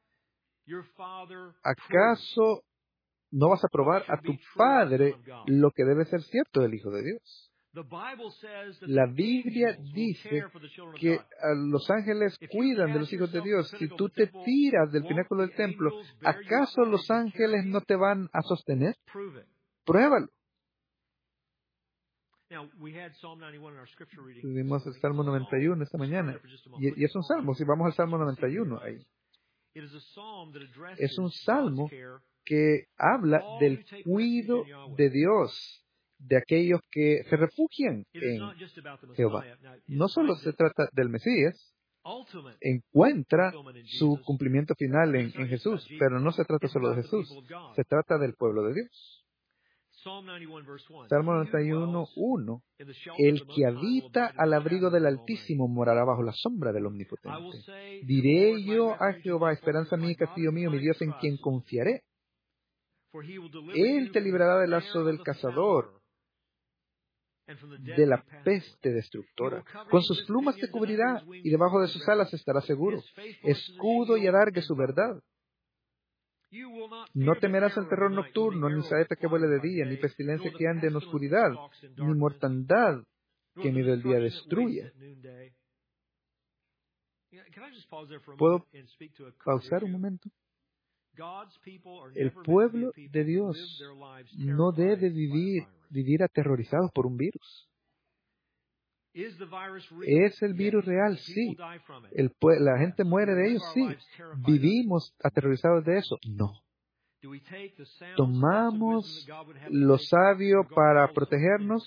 ¿Acaso no vas a probar a tu Padre lo que debe ser cierto del Hijo de Dios? La Biblia dice que los ángeles cuidan de los hijos de Dios. Si tú te tiras del pináculo del templo, ¿acaso los ángeles no te van a sostener? Pruébalo. Tuvimos el Salmo 91 esta mañana. Y es un salmo. Si vamos al Salmo 91 ahí. Es un salmo que habla del cuidado de Dios de aquellos que se refugian en Jehová. No solo se trata del Mesías, encuentra su cumplimiento final en Jesús, pero no se trata solo de Jesús, se trata del pueblo de Dios. Salmo 91:1. El que habita al abrigo del Altísimo morará bajo la sombra del Omnipotente. Diré yo a Jehová, esperanza mía y castillo mío, mi Dios en quien confiaré. Él te librará del lazo del cazador, de la peste destructora. Con sus plumas te cubrirá y debajo de sus alas estarás seguro. Escudo y adargue su verdad. No temerás el terror nocturno, ni saeta que vuele de día, ni pestilencia que ande en oscuridad, ni mortandad que en medio del día destruya. ¿Puedo pausar un momento? El pueblo de Dios no debe vivir aterrorizados por un virus. ¿Es el virus real? Sí. ¿La gente muere de ellos? Sí. ¿Vivimos aterrorizados de eso? No. ¿Tomamos lo sabio para protegernos?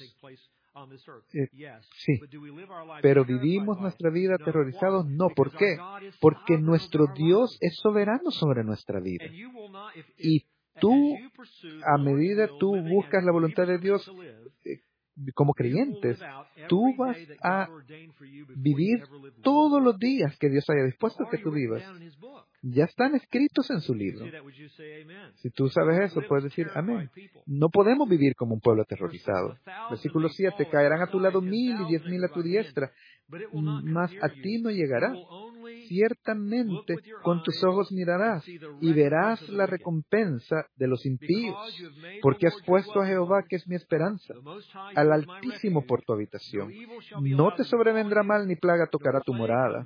Sí. ¿Pero vivimos nuestra vida aterrorizados? No. ¿Por qué? Porque nuestro Dios es soberano sobre nuestra vida. Y tú, a medida tú buscas la voluntad de Dios, como creyentes, tú vas a vivir todos los días que Dios haya dispuesto que tú vivas. Ya están escritos en su libro. Si tú sabes eso, puedes decir amén. No podemos vivir como un pueblo aterrorizado. Versículo 7, caerán a tu lado 1000 y 10,000 a tu diestra, mas a ti no llegará. ciertamente con tus ojos mirarás y verás la recompensa de los impíos, porque has puesto a Jehová, que es mi esperanza, al Altísimo por tu habitación. No te sobrevendrá mal ni plaga tocará tu morada,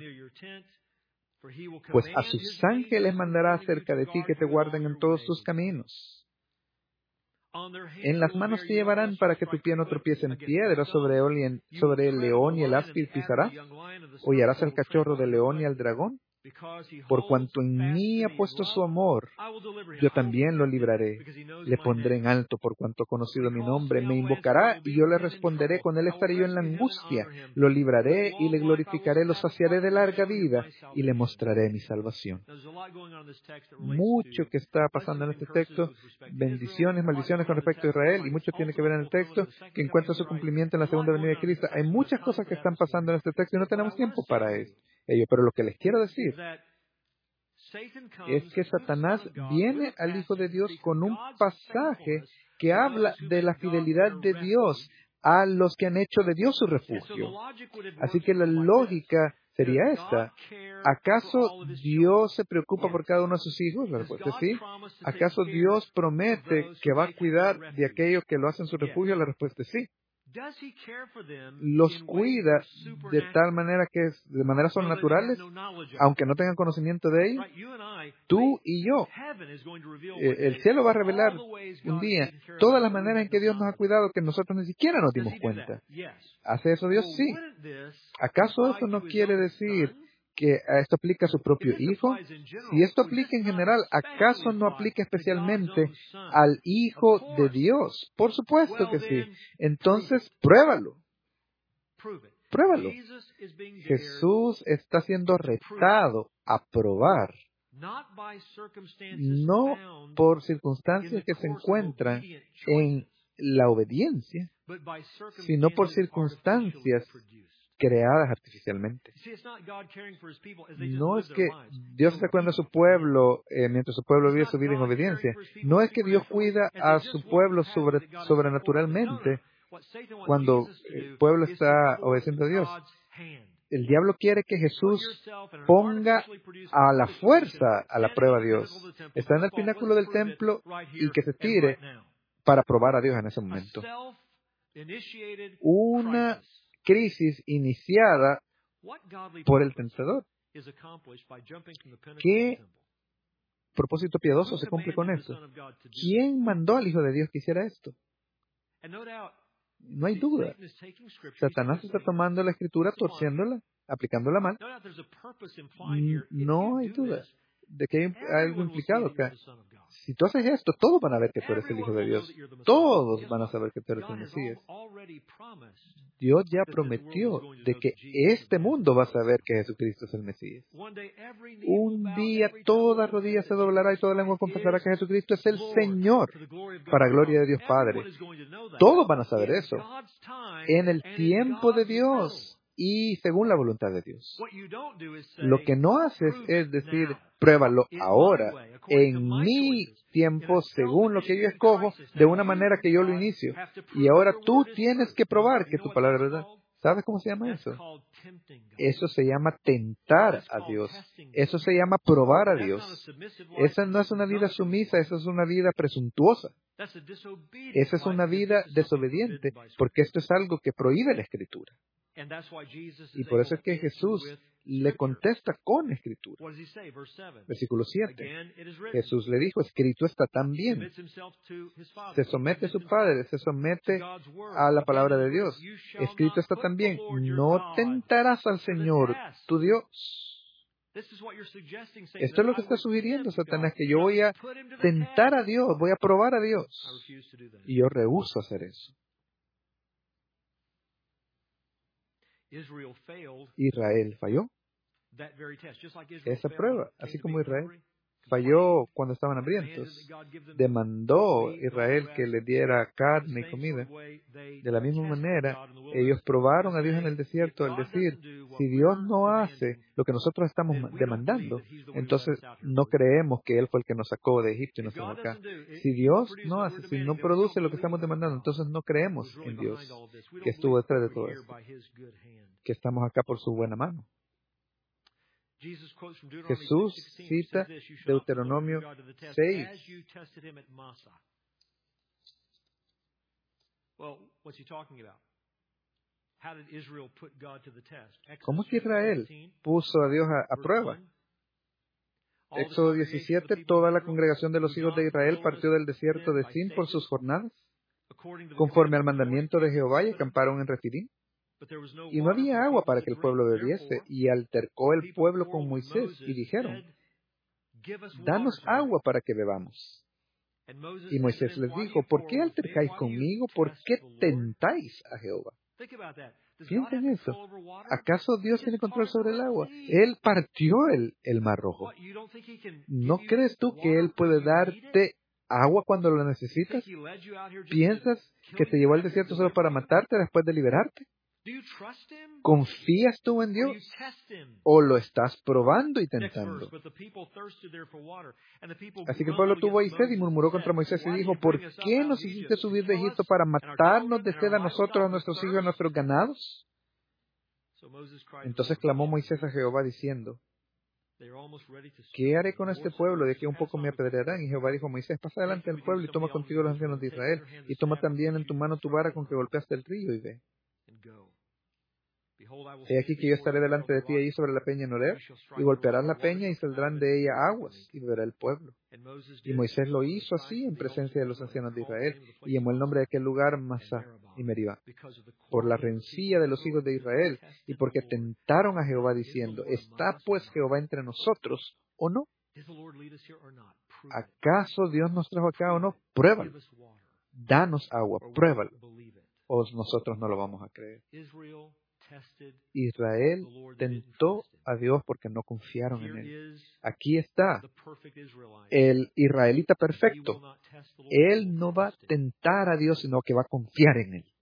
pues a sus ángeles mandará acerca de ti que te guarden en todos tus caminos. En las manos te llevarán para que tu pie no tropiece en piedra, sobre el león y el áspid pisarás, hollarás al cachorro del león y al dragón. Por cuanto en mí ha puesto su amor, yo también lo libraré. Le pondré en alto por cuanto ha conocido mi nombre. Me invocará y yo le responderé. Con él estaré yo en la angustia. Lo libraré y le glorificaré. Lo saciaré de larga vida y le mostraré mi salvación. Mucho que está pasando en este texto, bendiciones, maldiciones con respecto a Israel, y mucho tiene que ver en el texto que encuentra su cumplimiento en la segunda venida de Cristo. Hay muchas cosas que están pasando en este texto y no tenemos tiempo para ello. Pero lo que les quiero decir es que Satanás viene al Hijo de Dios con un pasaje que habla de la fidelidad de Dios a los que han hecho de Dios su refugio. Así que la lógica sería esta. ¿Acaso Dios se preocupa por cada uno de sus hijos? La respuesta es sí. ¿Acaso Dios promete que va a cuidar de aquellos que lo hacen su refugio? La respuesta es sí. Los cuida de tal manera que de maneras sobrenaturales, aunque no tengan conocimiento de ello. Tú y yo, el cielo va a revelar un día todas las maneras en que Dios nos ha cuidado que nosotros ni siquiera nos dimos cuenta. ¿Hace eso Dios? Sí. ¿Acaso eso no quiere decir que esto aplica a su propio Hijo? Si esto aplica en general, ¿acaso no aplica especialmente al Hijo de Dios? Por supuesto que sí. Entonces, pruébalo. Pruébalo. Jesús está siendo retado a probar, no por circunstancias que se encuentran en la obediencia, sino por circunstancias creadas artificialmente. No es que Dios está cuidando a su pueblo mientras su pueblo vive su vida en obediencia. No es que Dios cuida a su pueblo sobrenaturalmente cuando el pueblo está obedeciendo a Dios. El diablo quiere que Jesús ponga a la fuerza a la prueba a Dios. Está en el pináculo del templo y que se tire para probar a Dios en ese momento. Una crisis iniciada por el tentador. ¿Qué propósito piadoso se cumple con eso? ¿Quién mandó al Hijo de Dios que hiciera esto? No hay duda. Satanás está tomando la Escritura, torciéndola, aplicándola mal. No hay duda de que hay algo implicado acá. Si tú haces esto, todos van a ver que tú eres el Hijo de Dios. Todos van a saber que tú eres el Mesías. Dios ya prometió de que este mundo va a saber que Jesucristo es el Mesías. Un día toda rodilla se doblará y toda lengua confesará que Jesucristo es el Señor, para gloria de Dios Padre. Todos van a saber eso en el tiempo de Dios y según la voluntad de Dios. Lo que no haces es decir, pruébalo ahora, en mi tiempo, según lo que yo escojo, de una manera que yo lo inicio. Y ahora tú tienes que probar que tu palabra es verdad. ¿Sabes cómo se llama eso? Eso se llama tentar a Dios. Eso se llama probar a Dios. Esa no es una vida sumisa, esa es una vida presuntuosa. Esa es una vida desobediente, porque esto es algo que prohíbe la Escritura. Y por eso es que Jesús le contesta con Escritura. Versículo 7. Jesús le dijo, escrito está también. Se somete a su Padre, se somete a la palabra de Dios. Escrito está también, no tentarás al Señor, tu Dios. Esto es lo que está sugiriendo Satanás, que yo voy a tentar a Dios, voy a probar a Dios. Y yo rehúso hacer eso. Israel falló esa prueba, así como Israel falló cuando estaban hambrientos. Demandó Israel que le diera carne y comida. De la misma manera, ellos probaron a Dios en el desierto al decir, si Dios no hace lo que nosotros estamos demandando, entonces no creemos que Él fue el que nos sacó de Egipto y nos trajo acá. Si Dios no hace, si no produce lo que estamos demandando, entonces no creemos en Dios, que estuvo detrás de todo esto, que estamos acá por su buena mano. Jesús cita Deuteronomio 6. ¿Cómo que Israel puso a Dios a prueba? Éxodo 17, toda la congregación de los hijos de Israel partió del desierto de Sin por sus jornadas, conforme al mandamiento de Jehová, y acamparon en Refidim. Y no había agua para que el pueblo bebiese, y altercó el pueblo con Moisés, y dijeron, danos agua para que bebamos. Y Moisés les dijo, ¿por qué altercáis conmigo? ¿Por qué tentáis a Jehová? Piensen en eso. ¿Acaso Dios tiene control sobre el agua? Él partió el Mar Rojo. ¿No crees tú que Él puede darte agua cuando lo necesitas? ¿Piensas que te llevó al desierto solo para matarte después de liberarte? ¿Confías tú en Dios? ¿O lo estás probando y tentando? Así que el pueblo tuvo ahí sed y murmuró contra Moisés y dijo, ¿por qué nos hiciste subir de Egipto para matarnos de sed a nosotros, a nuestros hijos y a nuestros ganados? Entonces clamó Moisés a Jehová diciendo, ¿qué haré con este pueblo? De que un poco me apedrearán. Y Jehová dijo a Moisés, pasa delante del pueblo y toma contigo los ancianos de Israel, y toma también en tu mano tu vara con que golpeaste el río, y ve. He aquí que yo estaré delante de ti allí sobre la peña en Horeb, y golpearás la peña y saldrán de ella aguas, y beberá el pueblo. Y Moisés lo hizo así en presencia de los ancianos de Israel, y llamó el nombre de aquel lugar Masá y Meribá, por la rencilla de los hijos de Israel, y porque tentaron a Jehová diciendo, ¿está pues Jehová entre nosotros o no? ¿Acaso Dios nos trajo acá o no? Pruébalo. Danos agua, pruébalo. O nosotros no lo vamos a creer. Israel tentó a Dios porque no confiaron en Él. Aquí está el israelita perfecto. Él no va a tentar a Dios, sino que va a confiar en Él.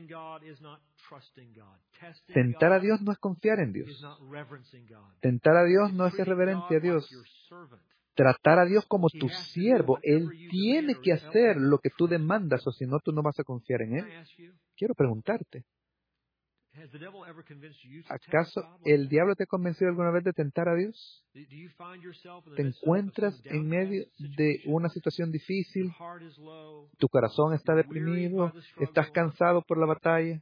Tentar a Dios no es confiar en Dios. Tentar a Dios no es ser reverente a Dios. Tratar a Dios como tu siervo. Él tiene que hacer lo que tú demandas, o si no, tú no vas a confiar en Él. Quiero preguntarte, ¿acaso el diablo te ha convencido alguna vez de tentar a Dios? ¿Te encuentras en medio de una situación difícil? ¿Tu corazón está deprimido? ¿Estás cansado por la batalla?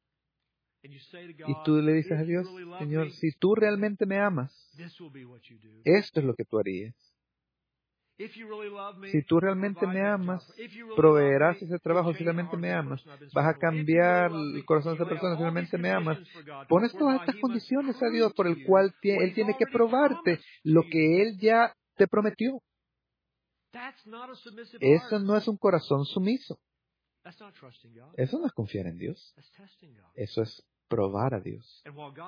Y tú le dices a Dios, Señor, si tú realmente me amas, esto es lo que tú harías. Si tú realmente me amas, proveerás ese trabajo. Si realmente me amas, vas a cambiar el corazón de esa persona. Si realmente me amas, pones todas estas condiciones a Dios por el cual Él tiene que probarte lo que Él ya te prometió. Eso no es un corazón sumiso. Eso no es confiar en Dios. Eso es probar a Dios.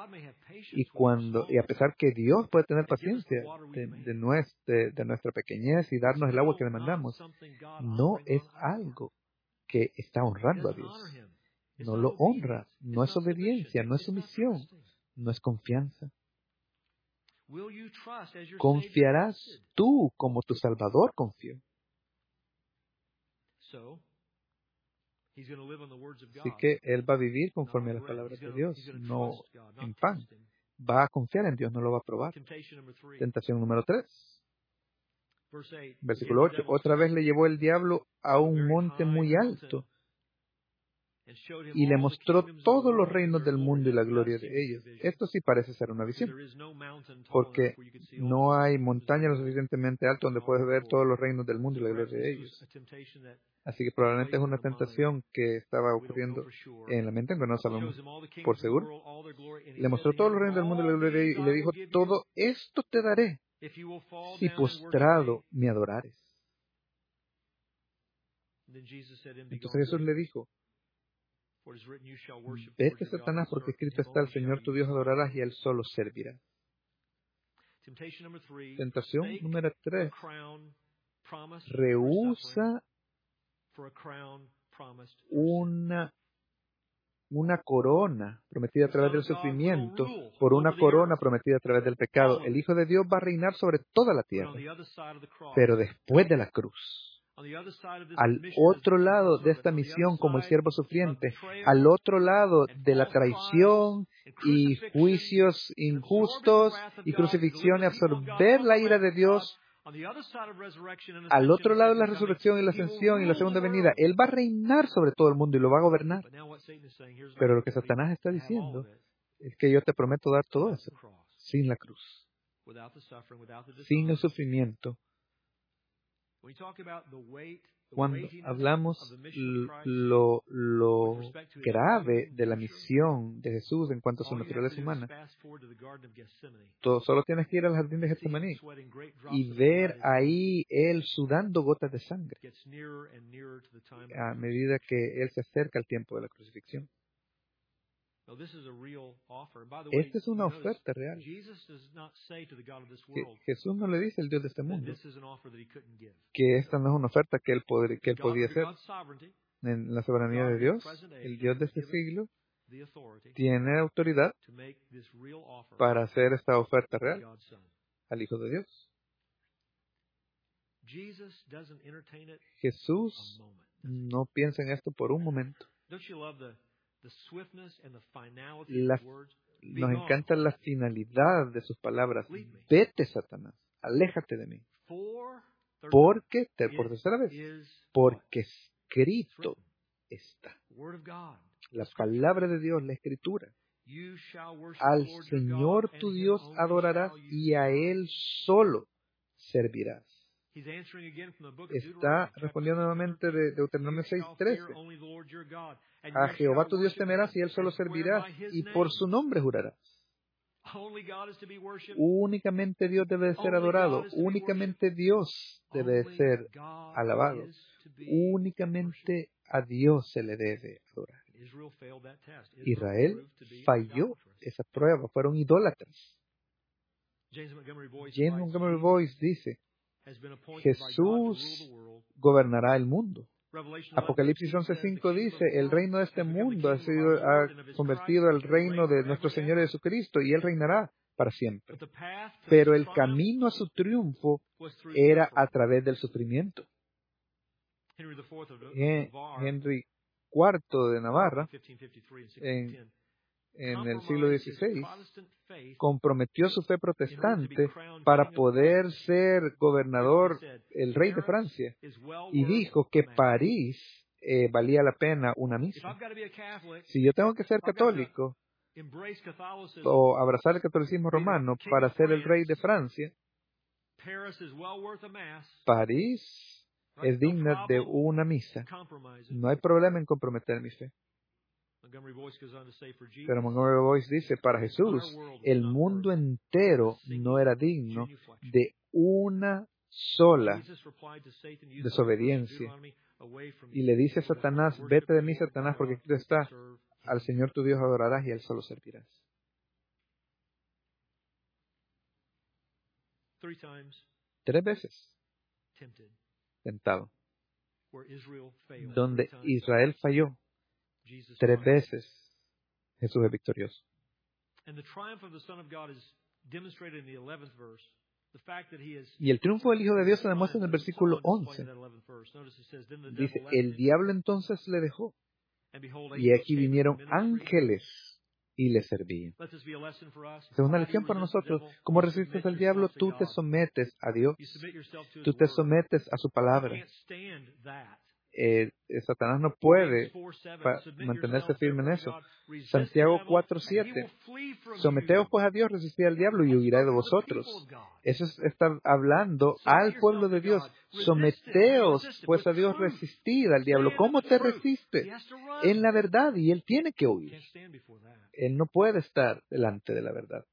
Y a pesar que Dios puede tener paciencia de nuestra pequeñez y darnos el agua que demandamos, no es algo que está honrando a Dios. No lo honra, no es obediencia, no es sumisión, no es confianza. ¿Confiarás tú como tu Salvador confió? Así que Él va a vivir conforme a las palabras de Dios, no en pan. Va a confiar en Dios, no lo va a probar. Tentación número 3. Versículo 8. Otra vez le llevó el diablo a un monte muy alto y le mostró todos los reinos del mundo y la gloria de ellos. Esto sí parece ser una visión, porque no hay montaña lo suficientemente alta donde puedes ver todos los reinos del mundo y la gloria de ellos. Así que probablemente es una tentación que estaba ocurriendo en la mente, aunque no sabemos por seguro. Le mostró todos los reinos del mundo y la gloria de ellos, y le dijo, todo esto te daré si postrado me adorares. Entonces Jesús le dijo, vete, Satanás, porque escrito está, el Señor tu Dios adorarás y a Él solo servirás. Tentación número 3. Rehúsa una corona prometida a través del sufrimiento por una corona prometida a través del pecado. El Hijo de Dios va a reinar sobre toda la tierra, pero después de la cruz. al otro lado de esta misión como el siervo sufriente, al otro lado de la traición y juicios injustos y crucifixión y absorber la ira de Dios, al otro lado de la resurrección y la ascensión y la segunda venida, Él va a reinar sobre todo el mundo y lo va a gobernar. Pero lo que Satanás está diciendo es que yo te prometo dar todo eso sin la cruz, sin el sufrimiento. Cuando hablamos lo grave de la misión de Jesús en cuanto a su naturaleza humana, solo tienes que ir al jardín de Getsemaní y ver ahí Él sudando gotas de sangre a medida que Él se acerca al tiempo de la crucifixión. Esta es una oferta real. Jesús no le dice al Dios de este mundo que esta no es una oferta que Él podía hacer. En la soberanía de Dios, el Dios de este siglo tiene autoridad para hacer esta oferta real al Hijo de Dios. Jesús no piensa en esto por un momento. Nos encanta la finalidad de sus palabras. Vete, Satanás, aléjate de mí. Porque, por tercera vez, porque escrito está. La palabra de Dios, la Escritura. Al Señor tu Dios adorarás y a Él solo servirás. Está respondiendo nuevamente de Deuteronomio 6:13. A Jehová tu Dios temerás y Él solo servirás y por su nombre jurarás. Únicamente Dios debe de ser adorado. Únicamente Dios debe de ser alabado. Únicamente a Dios se le debe adorar. Israel falló esa prueba. Fueron idólatras. James Montgomery Boyce dice: Jesús gobernará el mundo. Apocalipsis 11:5 dice: el reino de este mundo ha convertido al reino de nuestro Señor Jesucristo y Él reinará para siempre. Pero el camino a su triunfo era a través del sufrimiento. Henry IV de Navarra, en el siglo XVI, comprometió su fe protestante para poder ser gobernador, el rey de Francia, y dijo que París valía la pena una misa. Si yo tengo que ser católico o abrazar el catolicismo romano para ser el rey de Francia, París es digna de una misa. No hay problema en comprometer mi fe. Pero Montgomery Boyce dice: para Jesús, el mundo entero no era digno de una sola desobediencia. Y le dice a Satanás: vete de mí, Satanás, porque aquí está: al Señor tu Dios adorarás y a Él solo servirás. 3 veces tentado. Donde Israel falló, 3 veces Jesús es victorioso. Y el triunfo del Hijo de Dios se demuestra en el versículo 11. Dice: el diablo entonces le dejó, y aquí vinieron ángeles y le servían. Es una lección para nosotros. ¿Cómo resistes al diablo? Tú te sometes a Dios. Tú te sometes a su palabra. Satanás no puede mantenerse firme en eso. Santiago 4:7. Someteos pues a Dios, resistid al diablo y huirá de vosotros. Eso está hablando al pueblo de Dios. Someteos pues a Dios, resistid al diablo. ¿Cómo te resiste? En la verdad, y él tiene que huir. Él no puede estar delante de la verdad.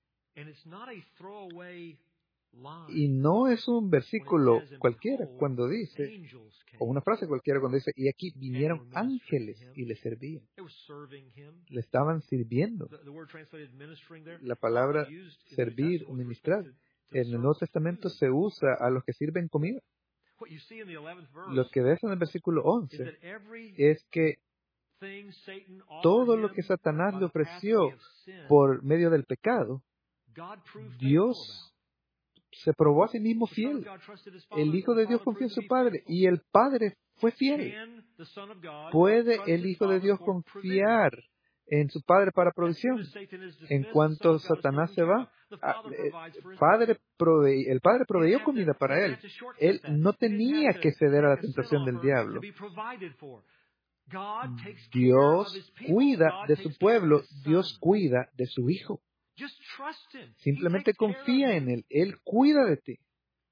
Y no es un versículo cualquiera cuando dice, o una frase cualquiera cuando dice: y aquí vinieron ángeles y le servían. Le estaban sirviendo. La palabra servir o ministrar en el Nuevo Testamento se usa a los que sirven comida. Lo que ves en el versículo 11 es que todo lo que Satanás le ofreció por medio del pecado, Dios se probó a sí mismo fiel. El Hijo de Dios confió en su Padre y el Padre fue fiel. ¿Puede el Hijo de Dios confiar en su Padre para provisión? En cuanto Satanás se va, el Padre proveyó comida para él. Él no tenía que ceder a la tentación del diablo. Dios cuida de su pueblo, Dios cuida de su Hijo. Simplemente confía en Él, Él cuida de ti.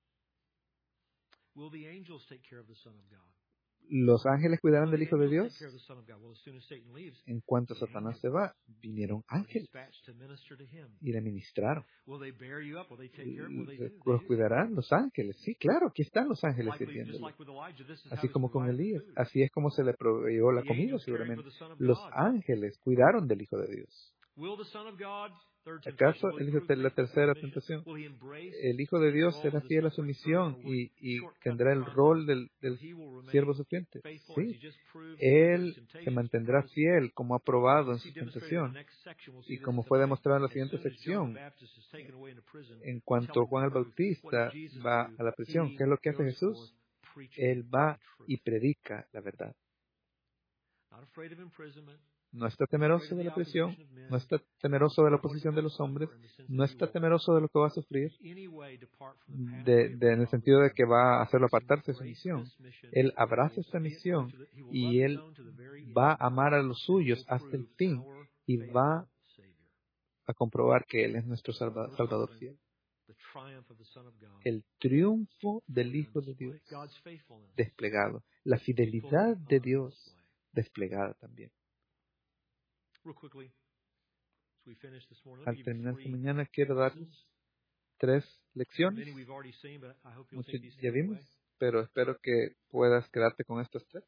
¿Los ángeles cuidarán del Hijo de Dios? En cuanto Satanás se va, vinieron ángeles y le ministraron. ¿Los cuidarán los ángeles? Sí, claro, aquí están los ángeles sirviéndole. Así como con Elías. Así es como se le proveyó la comida, seguramente. Los ángeles cuidaron del Hijo de Dios. ¿Acaso la tercera tentación? El Hijo de Dios será fiel a su misión y tendrá el rol del siervo sufriente. Sí, Él se mantendrá fiel como ha probado en su tentación y como fue demostrado en la siguiente sección. En cuanto Juan el Bautista va a la prisión, ¿qué es lo que hace Jesús? Él va y predica la verdad. No está temeroso de la prisión, no está temeroso de la oposición de los hombres, no está temeroso de lo que va a sufrir, en el sentido de que va a hacerlo apartarse de su misión. Él abraza esta misión y Él va a amar a los suyos hasta el fin y va a comprobar que Él es nuestro Salvador fiel. El triunfo del Hijo de Dios desplegado, la fidelidad de Dios desplegada también. Al terminar esta mañana quiero darles 3 lecciones. Muchos ya vimos, pero espero que puedas quedarte con estas 3.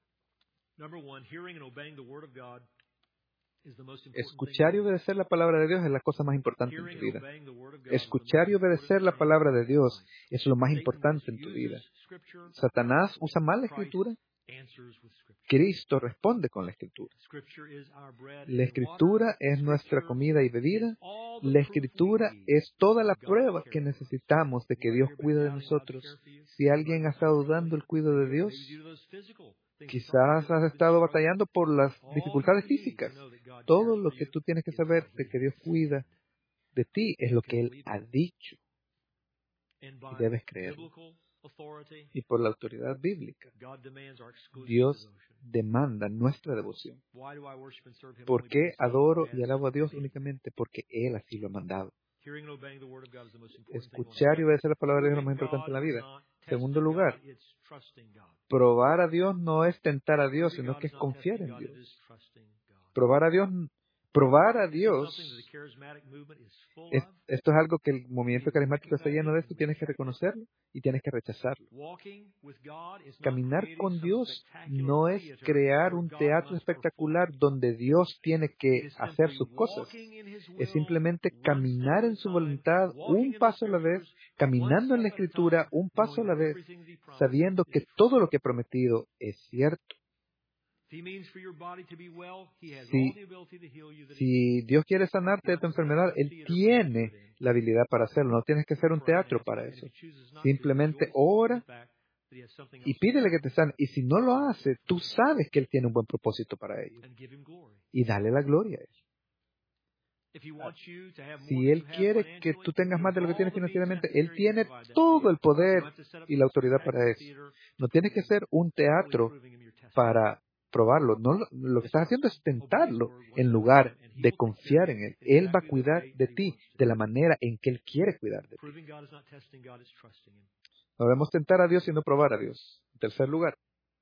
Escuchar y obedecer la palabra de Dios es la cosa más importante en tu vida. Escuchar y obedecer la palabra de Dios es lo más importante en tu vida. Satanás usa mal la Escritura. Cristo responde con la Escritura. La Escritura es nuestra comida y bebida. La Escritura es toda la prueba que necesitamos de que Dios cuida de nosotros. Si alguien ha estado dudando el cuidado de Dios, quizás has estado batallando por las dificultades físicas. Todo lo que tú tienes que saber de que Dios cuida de ti es lo que Él ha dicho. Y debes creerlo. Y por la autoridad bíblica, Dios demanda nuestra devoción. ¿Por qué adoro y alabo a Dios únicamente? Porque Él así lo ha mandado. Escuchar y obedecer la palabra de Dios es lo más importante en la vida. Segundo lugar, probar a Dios no es tentar a Dios, sino que es confiar en Dios. Probar a Dios, esto es algo que el movimiento carismático está lleno de esto, tienes que reconocerlo y tienes que rechazarlo. Caminar con Dios no es crear un teatro espectacular donde Dios tiene que hacer sus cosas. Es simplemente caminar en su voluntad un paso a la vez, caminando en la Escritura un paso a la vez, sabiendo que todo lo que ha prometido es cierto. Si Dios quiere sanarte de tu enfermedad, Él tiene la habilidad para hacerlo. No tienes que hacer un teatro para eso. Simplemente ora y pídele que te sane. Y si no lo hace, tú sabes que Él tiene un buen propósito para ello. Y dale la gloria a Él. Si Él quiere que tú tengas más de lo que tienes financieramente, Él tiene todo el poder y la autoridad para eso. No tienes que hacer un teatro para probarlo. No, lo que estás haciendo es tentarlo en lugar de confiar en Él. Él va a cuidar de ti de la manera en que Él quiere cuidar de ti. No debemos tentar a Dios sino probar a Dios. En tercer lugar,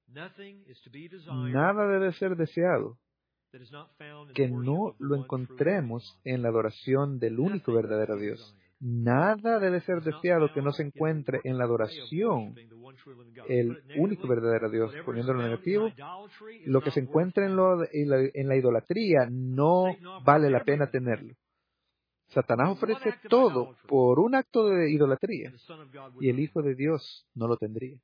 nada debe ser deseado que no lo encontremos en la adoración del único verdadero Dios. Nada debe ser deseado que no se encuentre en la adoración el único verdadero Dios. Poniéndolo negativo, lo que se encuentra en la idolatría no vale la pena tenerlo. Satanás ofrece todo por un acto de idolatría y el Hijo de Dios no lo tendría.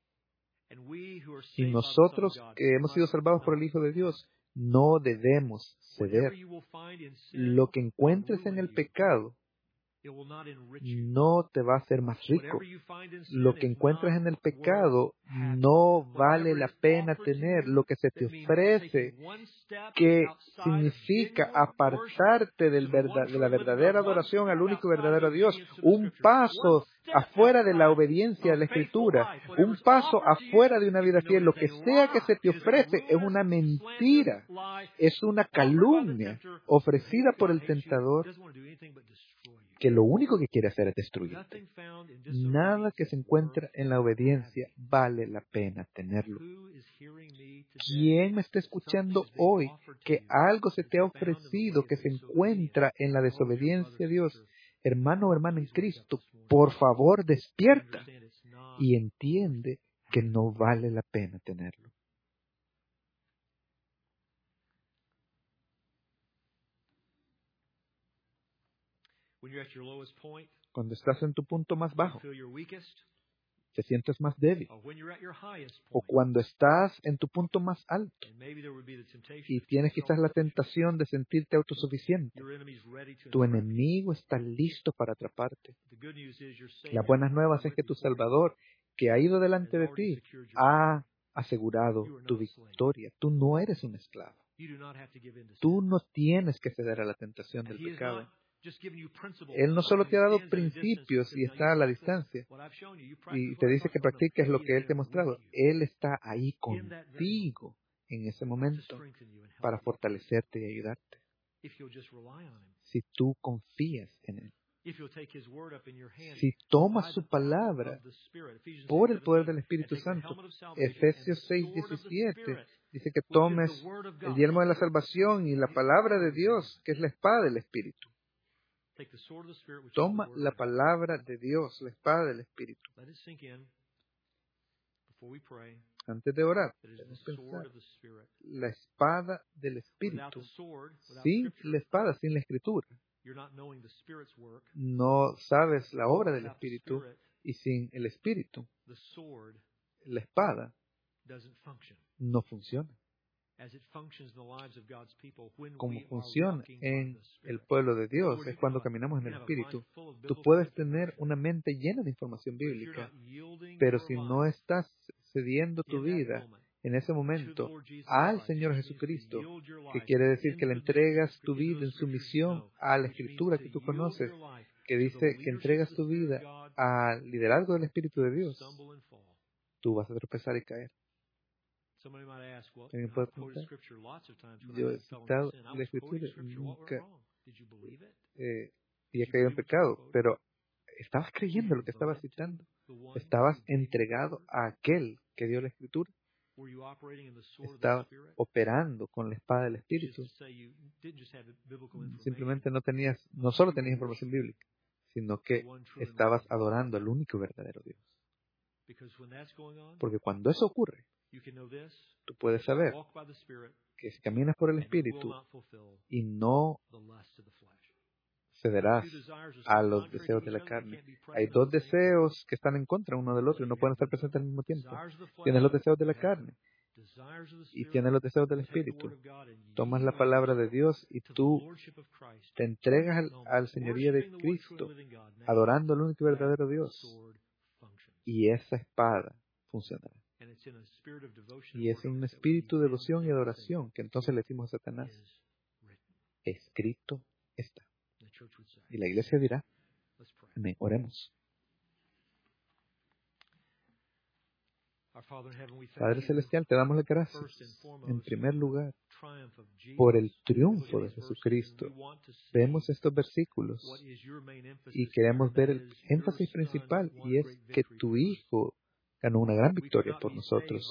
Y nosotros que hemos sido salvados por el Hijo de Dios no debemos ceder. Lo que encuentres en el pecado, no te va a hacer más rico. Lo que encuentras en el pecado no vale la pena tener. Lo que se te ofrece, que significa apartarte de la verdadera adoración al único verdadero Dios, un paso afuera de la obediencia a la Escritura, un paso afuera de una vida fiel, lo que sea que se te ofrece es una mentira, es una calumnia ofrecida por el tentador, que lo único que quiere hacer es destruirte. Nada que se encuentra en la obediencia vale la pena tenerlo. ¿Quién me está escuchando hoy que algo se te ha ofrecido que se encuentra en la desobediencia a Dios? Hermano o hermana en Cristo, por favor despierta y entiende que no vale la pena tenerlo. Cuando estás en tu punto más bajo, te sientes más débil. O cuando estás en tu punto más alto y tienes quizás la tentación de sentirte autosuficiente. Tu enemigo está listo para atraparte. Las buenas nuevas es que tu Salvador, que ha ido delante de ti, ha asegurado tu victoria. Tú no eres un esclavo. Tú no tienes que ceder a la tentación del pecado. Él no solo te ha dado principios y está a la distancia y te dice que practiques lo que Él te ha mostrado. Él está ahí contigo en ese momento para fortalecerte y ayudarte. Si tú confías en Él. Si tomas su palabra por el poder del Espíritu Santo. Efesios 6:17 dice que tomes el yelmo de la salvación y la palabra de Dios, que es la espada del Espíritu. Toma la palabra de Dios, la espada del Espíritu. Antes de orar, debemos pensar la espada del Espíritu. Sin la espada, sin la Escritura, no sabes la obra del Espíritu, y sin el Espíritu, la espada no funciona. Como funciona en el pueblo de Dios es cuando caminamos en el Espíritu. Tú puedes tener una mente llena de información bíblica, pero si no estás cediendo tu vida en ese momento al Señor Jesucristo, que quiere decir que le entregas tu vida en sumisión a la Escritura que tú conoces, que dice que entregas tu vida al liderazgo del Espíritu de Dios, tú vas a tropezar y caer. ¿Alguien puede preguntar? Yo he citado la Escritura y nunca y he caído en pecado, pero ¿estabas creyendo lo que estabas citando? ¿Estabas entregado a aquel que dio la Escritura? ¿Estabas operando con la espada del Espíritu? Simplemente no solo tenías información bíblica, sino que estabas adorando al único verdadero Dios. Porque cuando eso ocurre, tú puedes saber que si caminas por el Espíritu y no cederás a los deseos de la carne. Hay dos deseos que están en contra uno del otro y no pueden estar presentes al mismo tiempo. Tienes los deseos de la carne y tienes los deseos del Espíritu. Tomas la palabra de Dios y tú te entregas al señorío de Cristo, adorando al único y verdadero Dios. Y esa espada funcionará. Y es un espíritu de devoción y adoración que entonces le decimos a Satanás: escrito está. Y la iglesia dirá: amén. Oremos. Padre Celestial, te damos las gracias, en primer lugar, por el triunfo de Jesucristo. Vemos estos versículos y queremos ver el énfasis principal, y es que tu Hijo ganó una gran victoria por nosotros.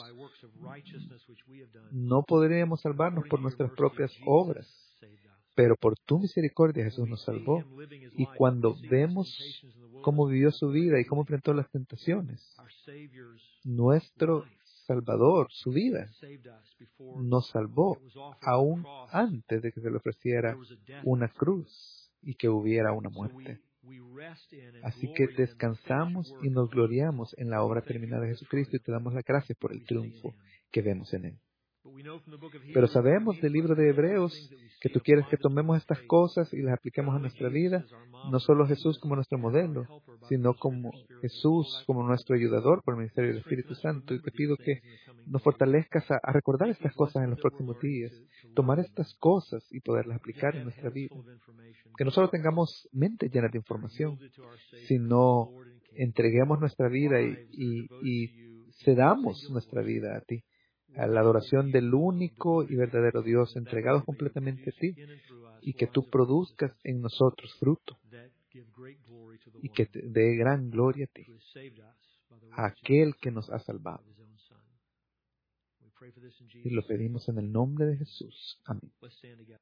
No podríamos salvarnos por nuestras propias obras, pero por tu misericordia Jesús nos salvó. Y cuando vemos cómo vivió su vida y cómo enfrentó las tentaciones, nuestro Salvador, su vida, nos salvó aún antes de que se le ofreciera una cruz y que hubiera una muerte. Así que descansamos y nos gloriamos en la obra terminada de Jesucristo y te damos las gracias por el triunfo que vemos en Él. Pero sabemos del libro de Hebreos que tú quieres que tomemos estas cosas y las apliquemos a nuestra vida, no solo Jesús como nuestro modelo, sino como Jesús como nuestro ayudador por el ministerio del Espíritu Santo. Y te pido que nos fortalezcas a recordar estas cosas en los próximos días, tomar estas cosas y poderlas aplicar en nuestra vida. Que no solo tengamos mentes llenas de información, sino entreguemos nuestra vida y cedamos nuestra vida a ti, a la adoración del único y verdadero Dios, entregados completamente a ti, y que tú produzcas en nosotros fruto, y que te dé gran gloria a ti, a aquel que nos ha salvado. Y lo pedimos en el nombre de Jesús. Amén.